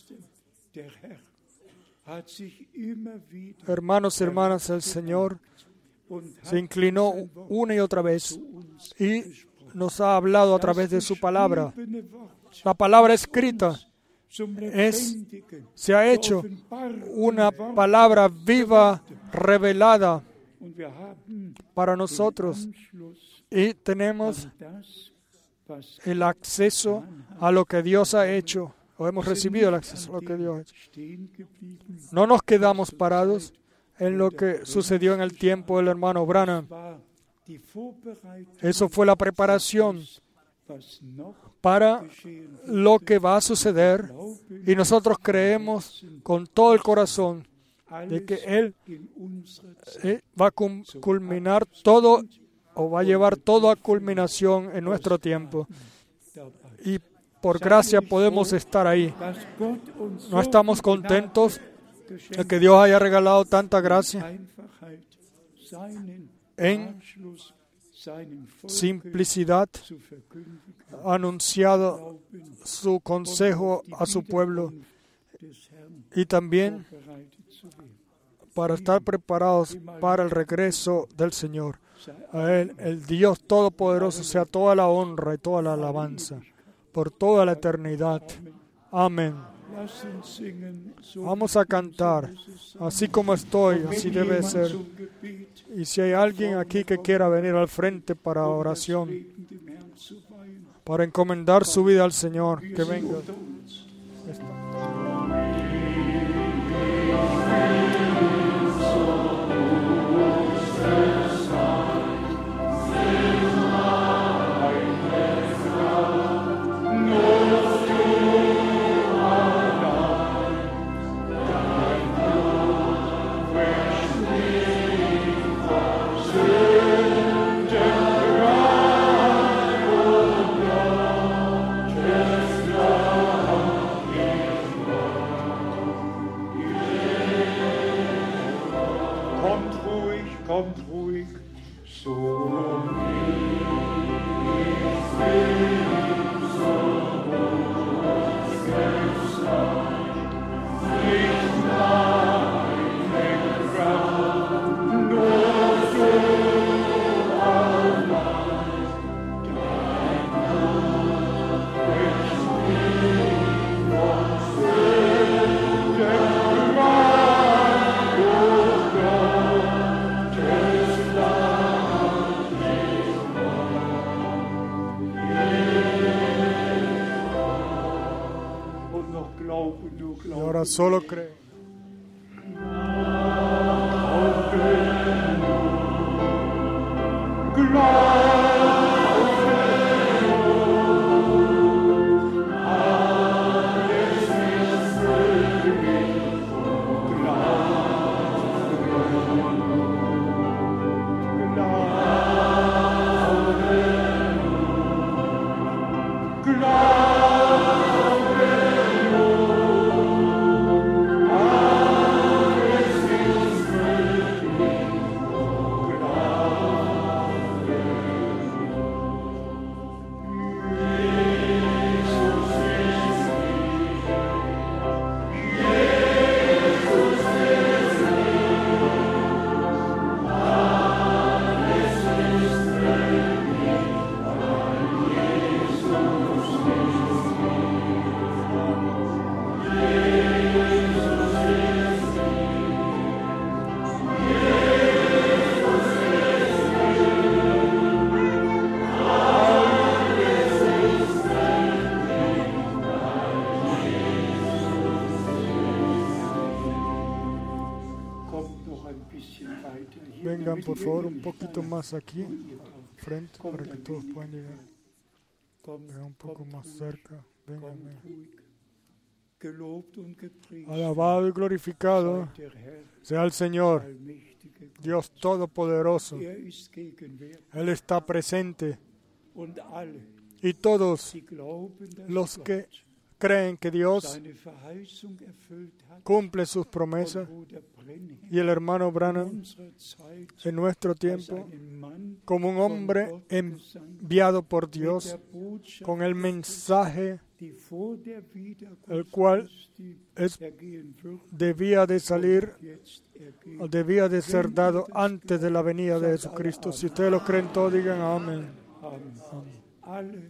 Hermanos y hermanas, el Señor se inclinó una y otra vez y nos ha hablado a través de su palabra. La palabra escrita es, se ha hecho una palabra viva, revelada para nosotros, y tenemos el acceso a lo que Dios ha hecho, o hemos recibido el acceso a lo que Dios ha hecho. No nos quedamos parados en lo que sucedió en el tiempo del hermano Branham. Eso fue la preparación para lo que va a suceder, y nosotros creemos con todo el corazón de que Él eh, va a culminar todo, o va a llevar todo a culminación en nuestro tiempo. Y por gracia podemos estar ahí. No estamos contentos de que Dios haya regalado tanta gracia en simplicidad, anunciado su consejo a su pueblo, y también para estar preparados para el regreso del Señor. A Él, el Dios Todopoderoso, sea toda la honra y toda la alabanza por toda la eternidad. Amén. Vamos a cantar, así como estoy, así debe ser. Y si hay alguien aquí que quiera venir al frente para oración, para encomendar su vida al Señor, que venga. Solo cree. Vengan por favor un poquito más aquí, frente, para que todos puedan llegar. Vengan un poco más cerca. Vengan. Alabado y glorificado sea el Señor, Dios Todopoderoso. Él está presente. Y todos los que creen que Dios cumple sus promesas, y el hermano Branham en nuestro tiempo, como un hombre enviado por Dios con el mensaje el cual es, debía de salir, debía de ser dado antes de la venida de Jesucristo. Si ustedes lo creen todos, digan amén. Amén.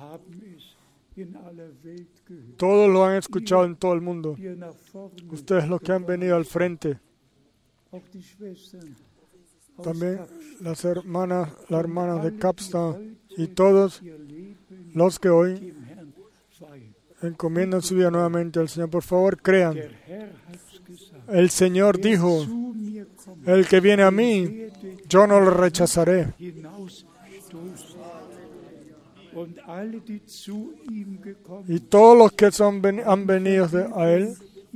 Todos lo han escuchado en todo el mundo. Ustedes los que han venido al frente. También las hermanas, las hermanas de Capstown y todos los que hoy encomiendan su vida nuevamente al Señor. Por favor, crean. El Señor dijo, el que viene a mí, yo no lo rechazaré. Y todos los que son, han venido de, a Él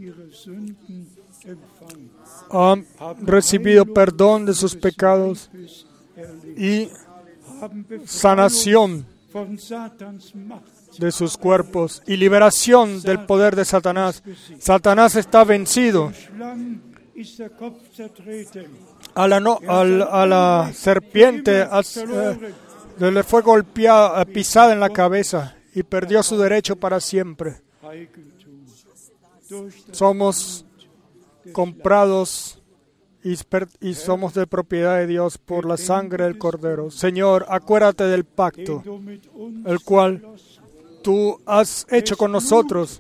han recibido perdón de sus pecados y sanación de sus cuerpos y liberación del poder de Satanás. Satanás está vencido. A la, no, a la, a la serpiente eh, le fue golpeada, pisada en la cabeza y perdió su derecho para siempre. Somos comprados y, y somos de propiedad de Dios por la sangre del Cordero. Señor, acuérdate del pacto, el cual tú has hecho con nosotros,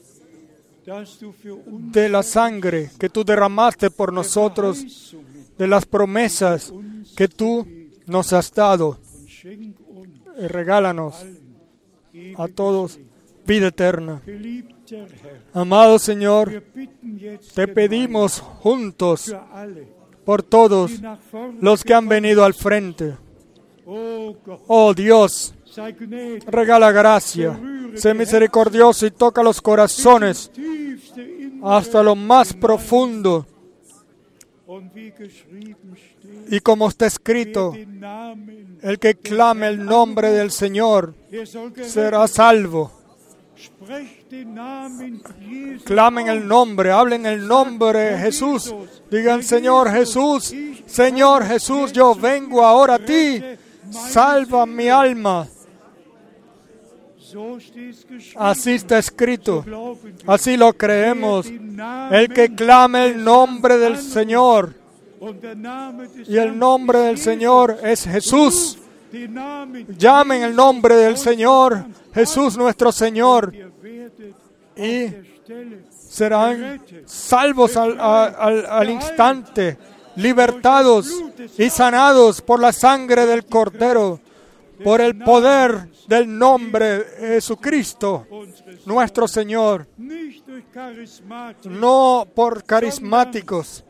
de la sangre que tú derramaste por nosotros, de las promesas que tú nos has dado. Y regálanos a todos vida eterna. Amado Señor, te pedimos juntos por todos los que han venido al frente. Oh Dios, regala gracia, sé misericordioso y toca los corazones hasta lo más profundo. Y como está escrito, el que clame el nombre del Señor será salvo. Clamen el nombre, hablen el nombre de Jesús. Digan, Señor Jesús, Señor Jesús, yo vengo ahora a ti. Salva mi alma. Así está escrito. Así lo creemos. El que clame el nombre del Señor. Y el nombre del Señor es Jesús. Llamen el nombre del Señor, Jesús nuestro Señor, y serán salvos al, al, al instante, libertados y sanados por la sangre del Cordero, por el poder del nombre de Jesucristo, nuestro Señor, no por carismáticos,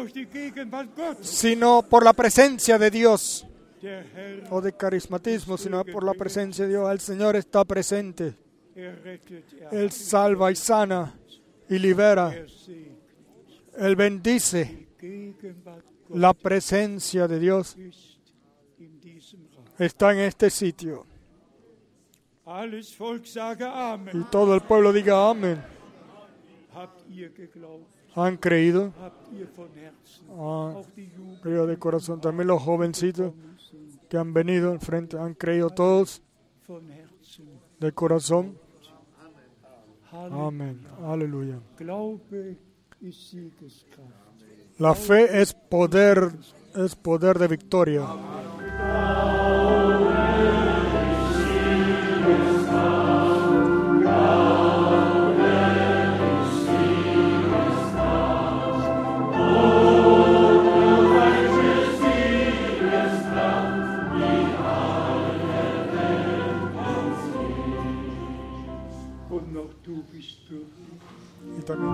sino por la presencia de Dios. O de carismatismo, sino por la presencia de Dios. El Señor está presente. Él salva y sana y libera. Él bendice. La presencia de Dios está en este sitio. Y todo el pueblo diga amén. ¿Han creído? Han creído de corazón. También los jovencitos que han venido al frente, han creído todos de corazón. Amén. Aleluya. La fe es poder, es poder de victoria. Y también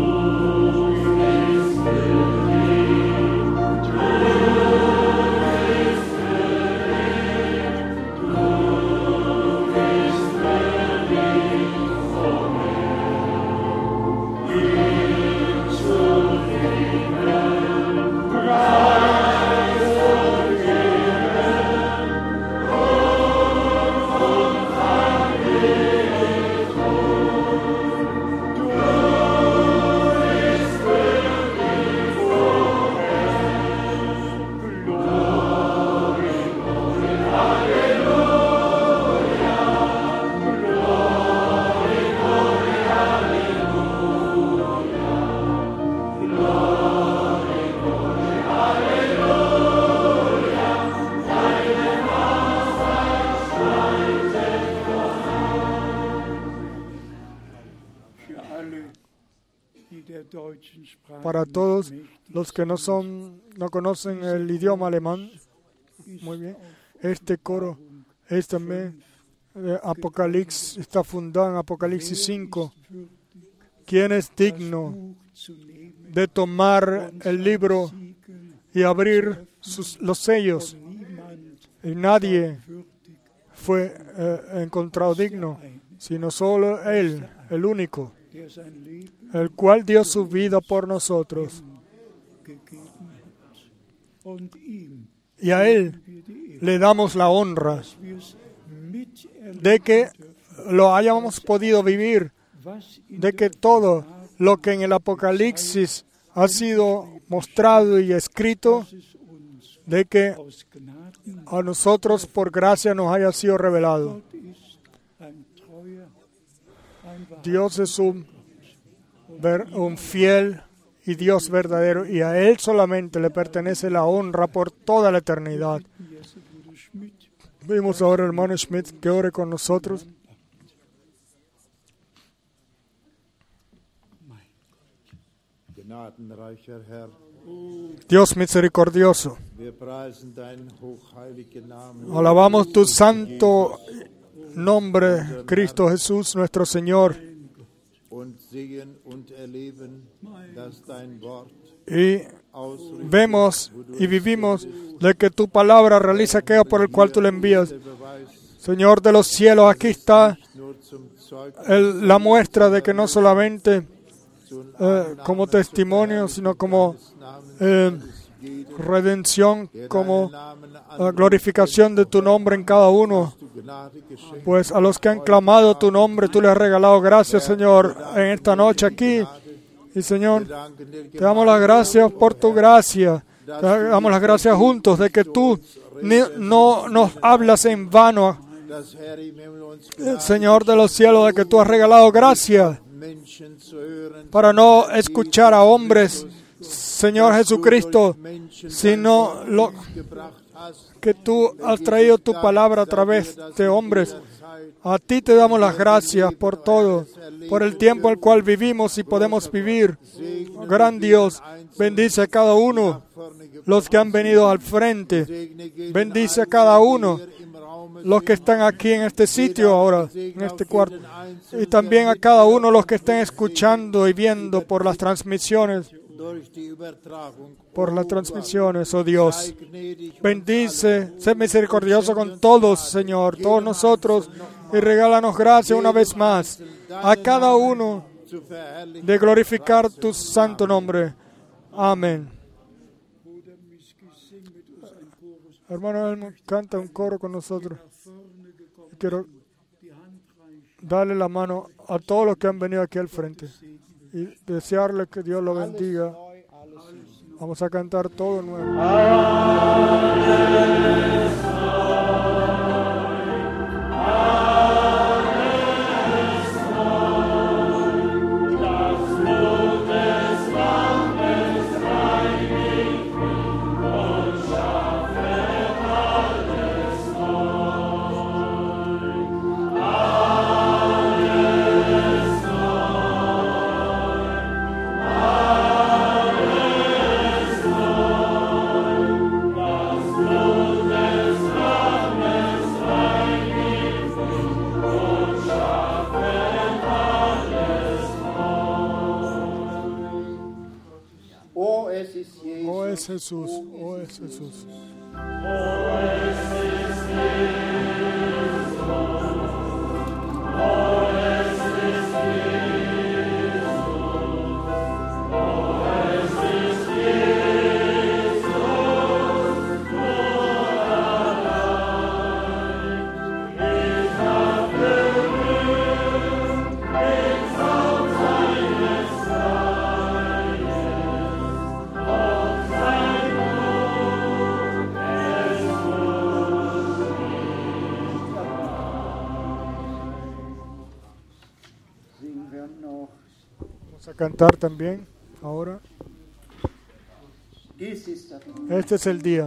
para todos los que no son, no conocen el idioma alemán, muy bien, este coro es también eh, Apocalipsis, está fundado en Apocalipsis cinco. ¿Quién es digno de tomar el libro y abrir sus, los sellos? Y nadie fue eh, encontrado digno, sino solo Él, el único, el cual dio su vida por nosotros. Y a Él le damos la honra de que lo hayamos podido vivir, de que todo lo que en el Apocalipsis ha sido mostrado y escrito, de que a nosotros por gracia nos haya sido revelado. Dios es un, ver, un fiel y Dios verdadero, y a Él solamente le pertenece la honra por toda la eternidad. Vimos ahora al hermano Schmidt que ore con nosotros. Dios misericordioso, alabamos tu santo nombre, Cristo Jesús, nuestro Señor, y vemos y vivimos de que tu palabra realiza aquello por el cual tú le envías. Señor de los cielos, aquí está el, la muestra de que no solamente eh, como testimonio, sino como eh, redención, como eh, glorificación de tu nombre en cada uno. Pues a los que han clamado tu nombre, tú les has regalado gracias, Señor, en esta noche aquí. Y Señor, te damos las gracias por tu gracia. Te damos las gracias juntos de que tú ni, no nos hablas en vano, Señor de los cielos, de que tú has regalado gracia para no escuchar a hombres, Señor Jesucristo, sino lo que tú has traído tu palabra a través de hombres. A ti te damos las gracias por todo, por el tiempo en el cual vivimos y podemos vivir. Gran Dios, bendice a cada uno, los que han venido al frente. Bendice a cada uno, los que están aquí en este sitio ahora, en este cuarto. Y también a cada uno, los que estén escuchando y viendo por las transmisiones. Por las transmisiones, oh Dios. Bendice, sé misericordioso con todos, Señor, todos nosotros, y regálanos gracia una vez más a cada uno de glorificar tu santo nombre. Amén. Hermano Elmo, canta un coro con nosotros. Quiero darle la mano a todos los que han venido aquí al frente y desearles que Dios lo bendiga. Vamos a cantar todo nuevo. Oh es Jesús, oh es Jesús. A cantar también ahora. Este es el día.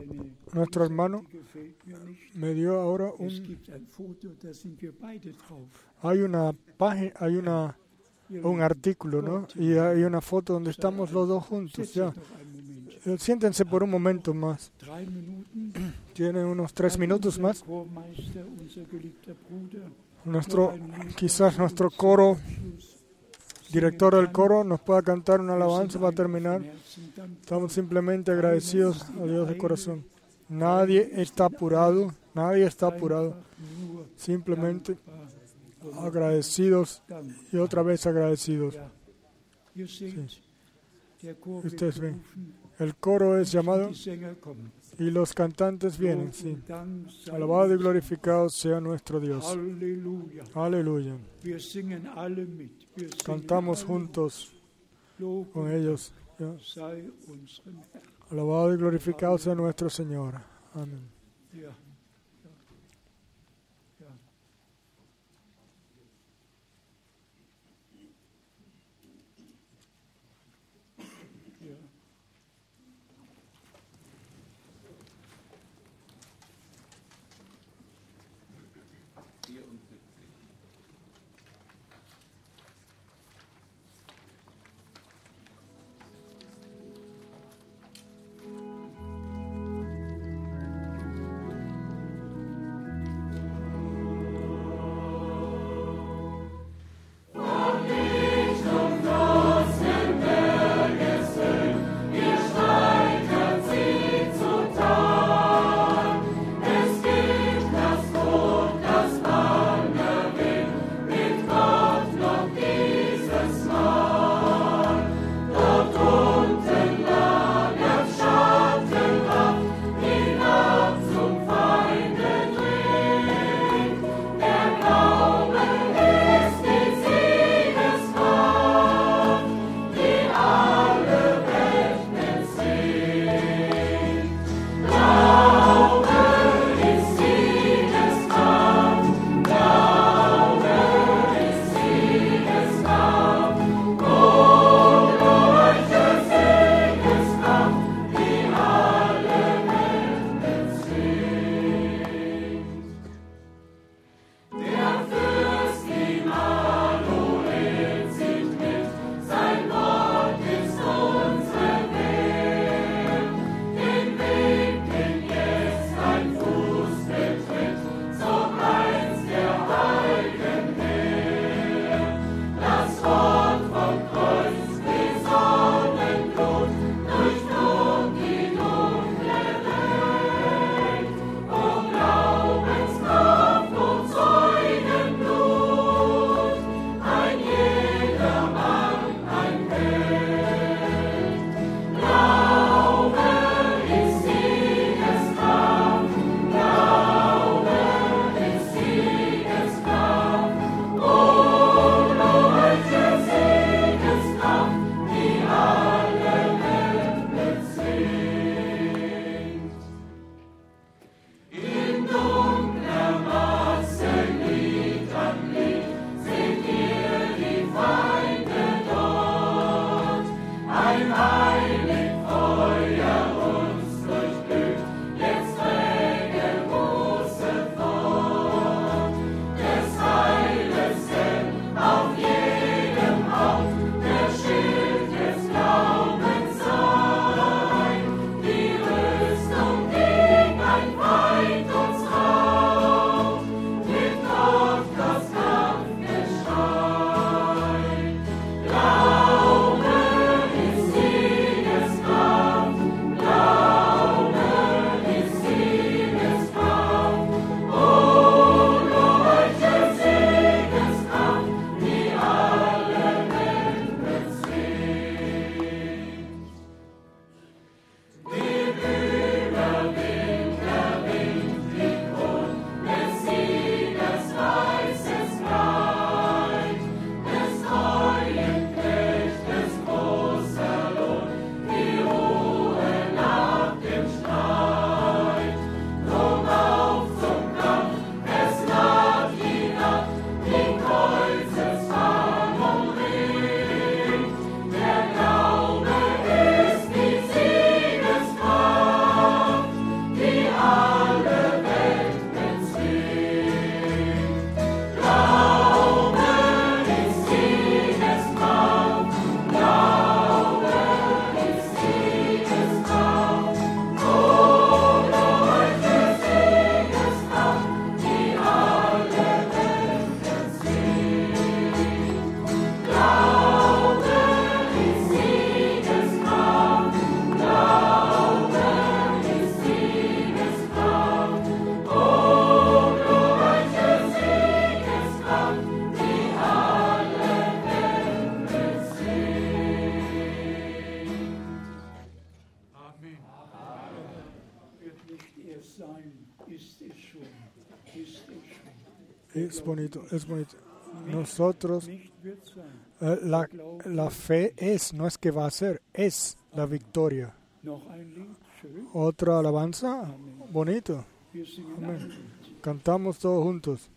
nuestro hermano me dio ahora Es un... gibt ein Foto, da sind wir beide drauf. Hay una página, hay una, un artículo, ¿no? Y hay una foto donde estamos los dos juntos, ya. Setzt euch doch einen Moment. Eh, Siéntense por un momento más. Drei Minuten. Tienen unos tres minutos más. Chormeister, unser geliebter Bruder, Nuestro, quizás nuestro coro, director del coro, nos pueda cantar una alabanza para terminar. Estamos simplemente agradecidos a Dios de corazón. Nadie está apurado, nadie está apurado. Simplemente agradecidos y otra vez agradecidos. Ustedes ven, el coro es llamado y los cantantes vienen, sí. Alabado y glorificado sea nuestro Dios. Halleluja. Aleluya. Wir singen alle mit. Wir singen Cantamos alle juntos Lob con und ellos. Ya. Dank sei unserem Herrn. Alabado y glorificado sea nuestro Señor. Amén. Ja. Ja. Ja. Ja. nicht erst sein, ist es schon, ist es schon. Es bonito, es bonito. Nosotros, Nicht wird sein. eh, la, la fe es, no es que va a ser, es la victoria. Noch ein Lied, schön. Otra alabanza, bonito. Wir singen Amén. ein Lied. Cantamos todos juntos.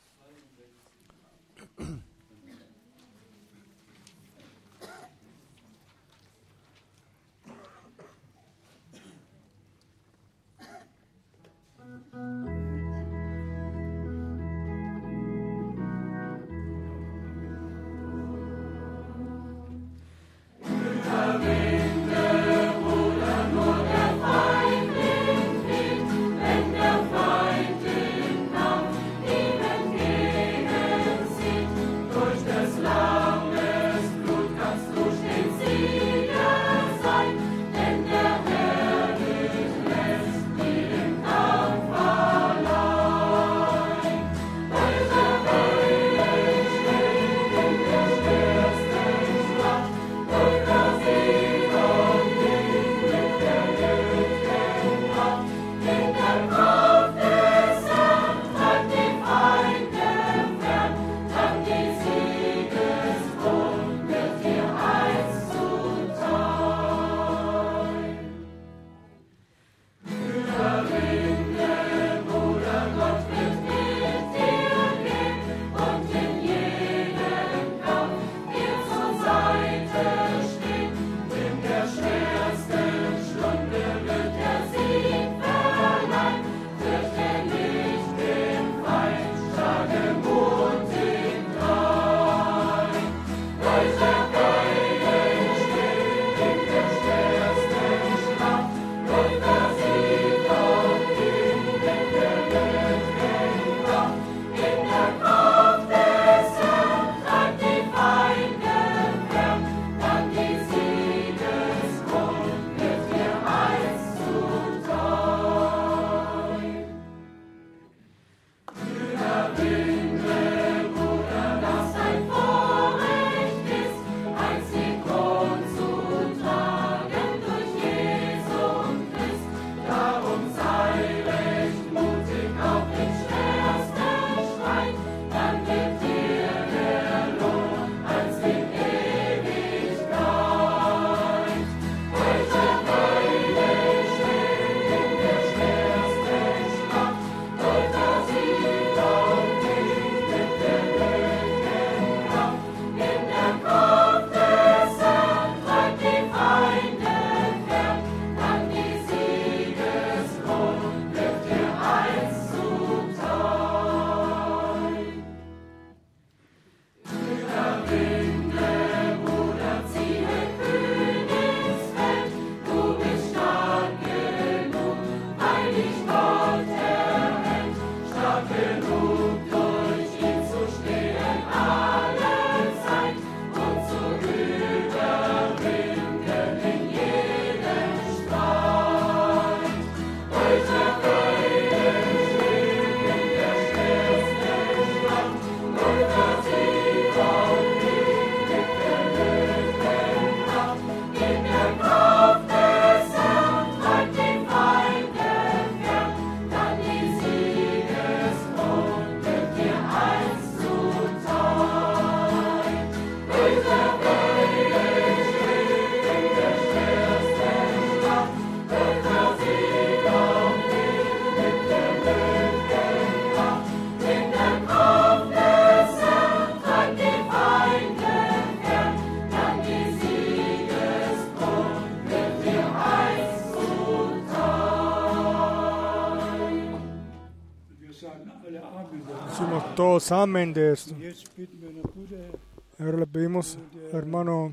Decimos todos amén de esto. Jetzt bitten wir den Bruder Ahora le pedimos al hermano,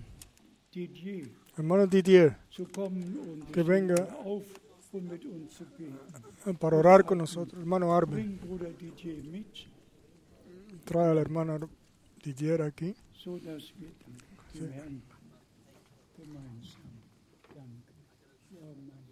Didier hermano Didier zu kommen und que venga auf und mit uns zu beten. para orar con nosotros. Hermano Armin, Bring Bruder Didier mit, trae al hermano Didier aquí. so dass wir dem Herrn gemeinsam danken. Ja, mein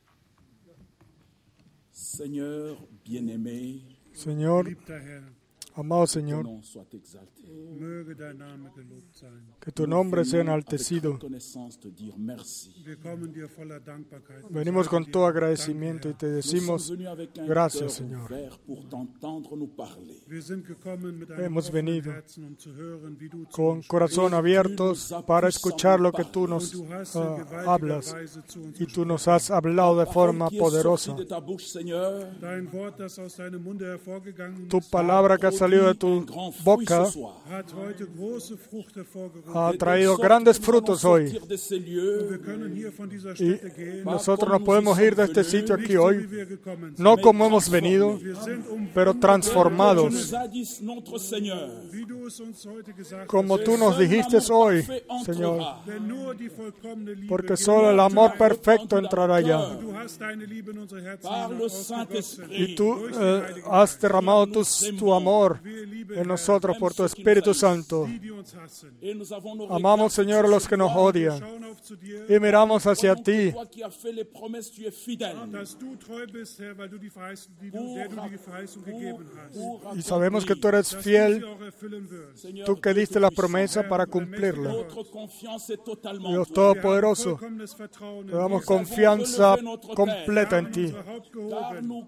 Seigneur bien-aimé, Señor, geliebter Herr, Amado Señor, Möge dein Name gelobt sein. que tu nombre sea enaltecido. Wir kommen dir voller Dankbarkeit. Venimos con todo agradecimiento y te decimos gracias, Señor. Wir sind gekommen mit einem Hemos offenen venido Herzen, um zu hören, wie du zu con uns corazón abiertos para escuchar lo que tú nos sprichst. Du hast uh, in gewaltiger hablas Weise zu uns y tú nos has hablado de forma poderosa. gesprochen. Dein Wort, das aus deinem Munde hervorgegangen Tu ist, palabra que ha salido de tu boca hat heute große Frucht hervorgerufen. ha traído grandes frutos hoy. Und wir können hier von dieser Y Stätte gehen, nosotros no podemos ir de este sitio aquí nicht so hoy, wie wir gekommen sind. no como hemos venido, Wir sind um, pero transformados, wie du es uns heute gesagt como hast, tú nos dijiste hoy, Señor, denn nur die vollkommene Liebe porque geht. solo el amor perfecto entrará allá. Du hast deine Liebe in unsere Herzen ausgegossen. Y tú eh, has derramado tu, tu amor en nosotros por tu Espíritu Santo. Die, die uns hassen. Amamos, Señor, a los que nos odian Schauen auf zu dir, y miramos hacia ti, dass du treu bist, Herr, weil du die Verheißung, die du, der du die Verheißung gegeben hast. y sabemos que tú eres Dass du fiel, sie auch erfüllen wirst. tú que diste la promesa para cumplirla. Dios Todopoderoso, Vollkommenes Vertrauen te in damos dir. confianza completa en ti, Unser Haupt gehoben,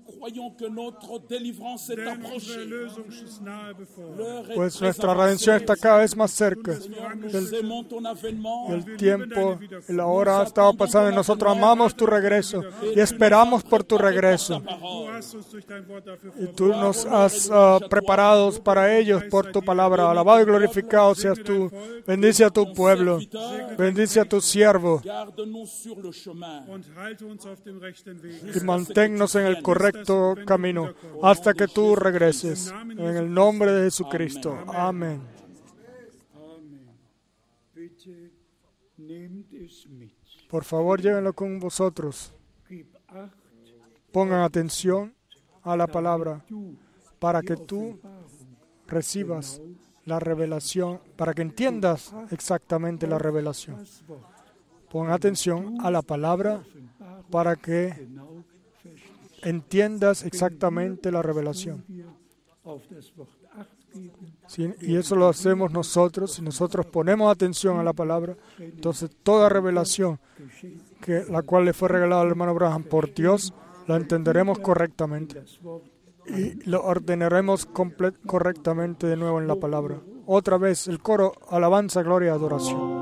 denn unsere Erlösung ist nahe bevor. pues nuestra redención está cada vez más cerca. El, el tiempo y la hora ha estado pasando y nosotros amamos tu regreso y esperamos por tu regreso. Du hast uns durch dein Wort dafür Y tú nos has uh, preparado para ellos por tu palabra. Alabado y glorificado seas tú. Bendice a tu pueblo. Bendice a tu siervo. und halte uns auf dem rechten Weg. Y manténnos en el correcto camino hasta que tú regreses. En el nombre de Jesucristo. Amén. Amen. Bitte nehmt es mit. Por favor, llévenlo con vosotros. Gib acht, Pongan atención a la palabra du para que tú recibas la revelación, para que entiendas exactamente la revelación. das Wort Pon atención a la palabra para que genau verstehst. entiendas exactamente la revelación. Wir auf das Wort acht geben, Sí, y eso lo hacemos nosotros. Si nosotros ponemos atención a la palabra, entonces toda revelación que la cual le fue regalada al hermano Branham por Dios, la entenderemos correctamente das Wort y lo ordenaremos comple- correctamente de nuevo en la palabra. Otra vez el coro, alabanza, gloria, adoración.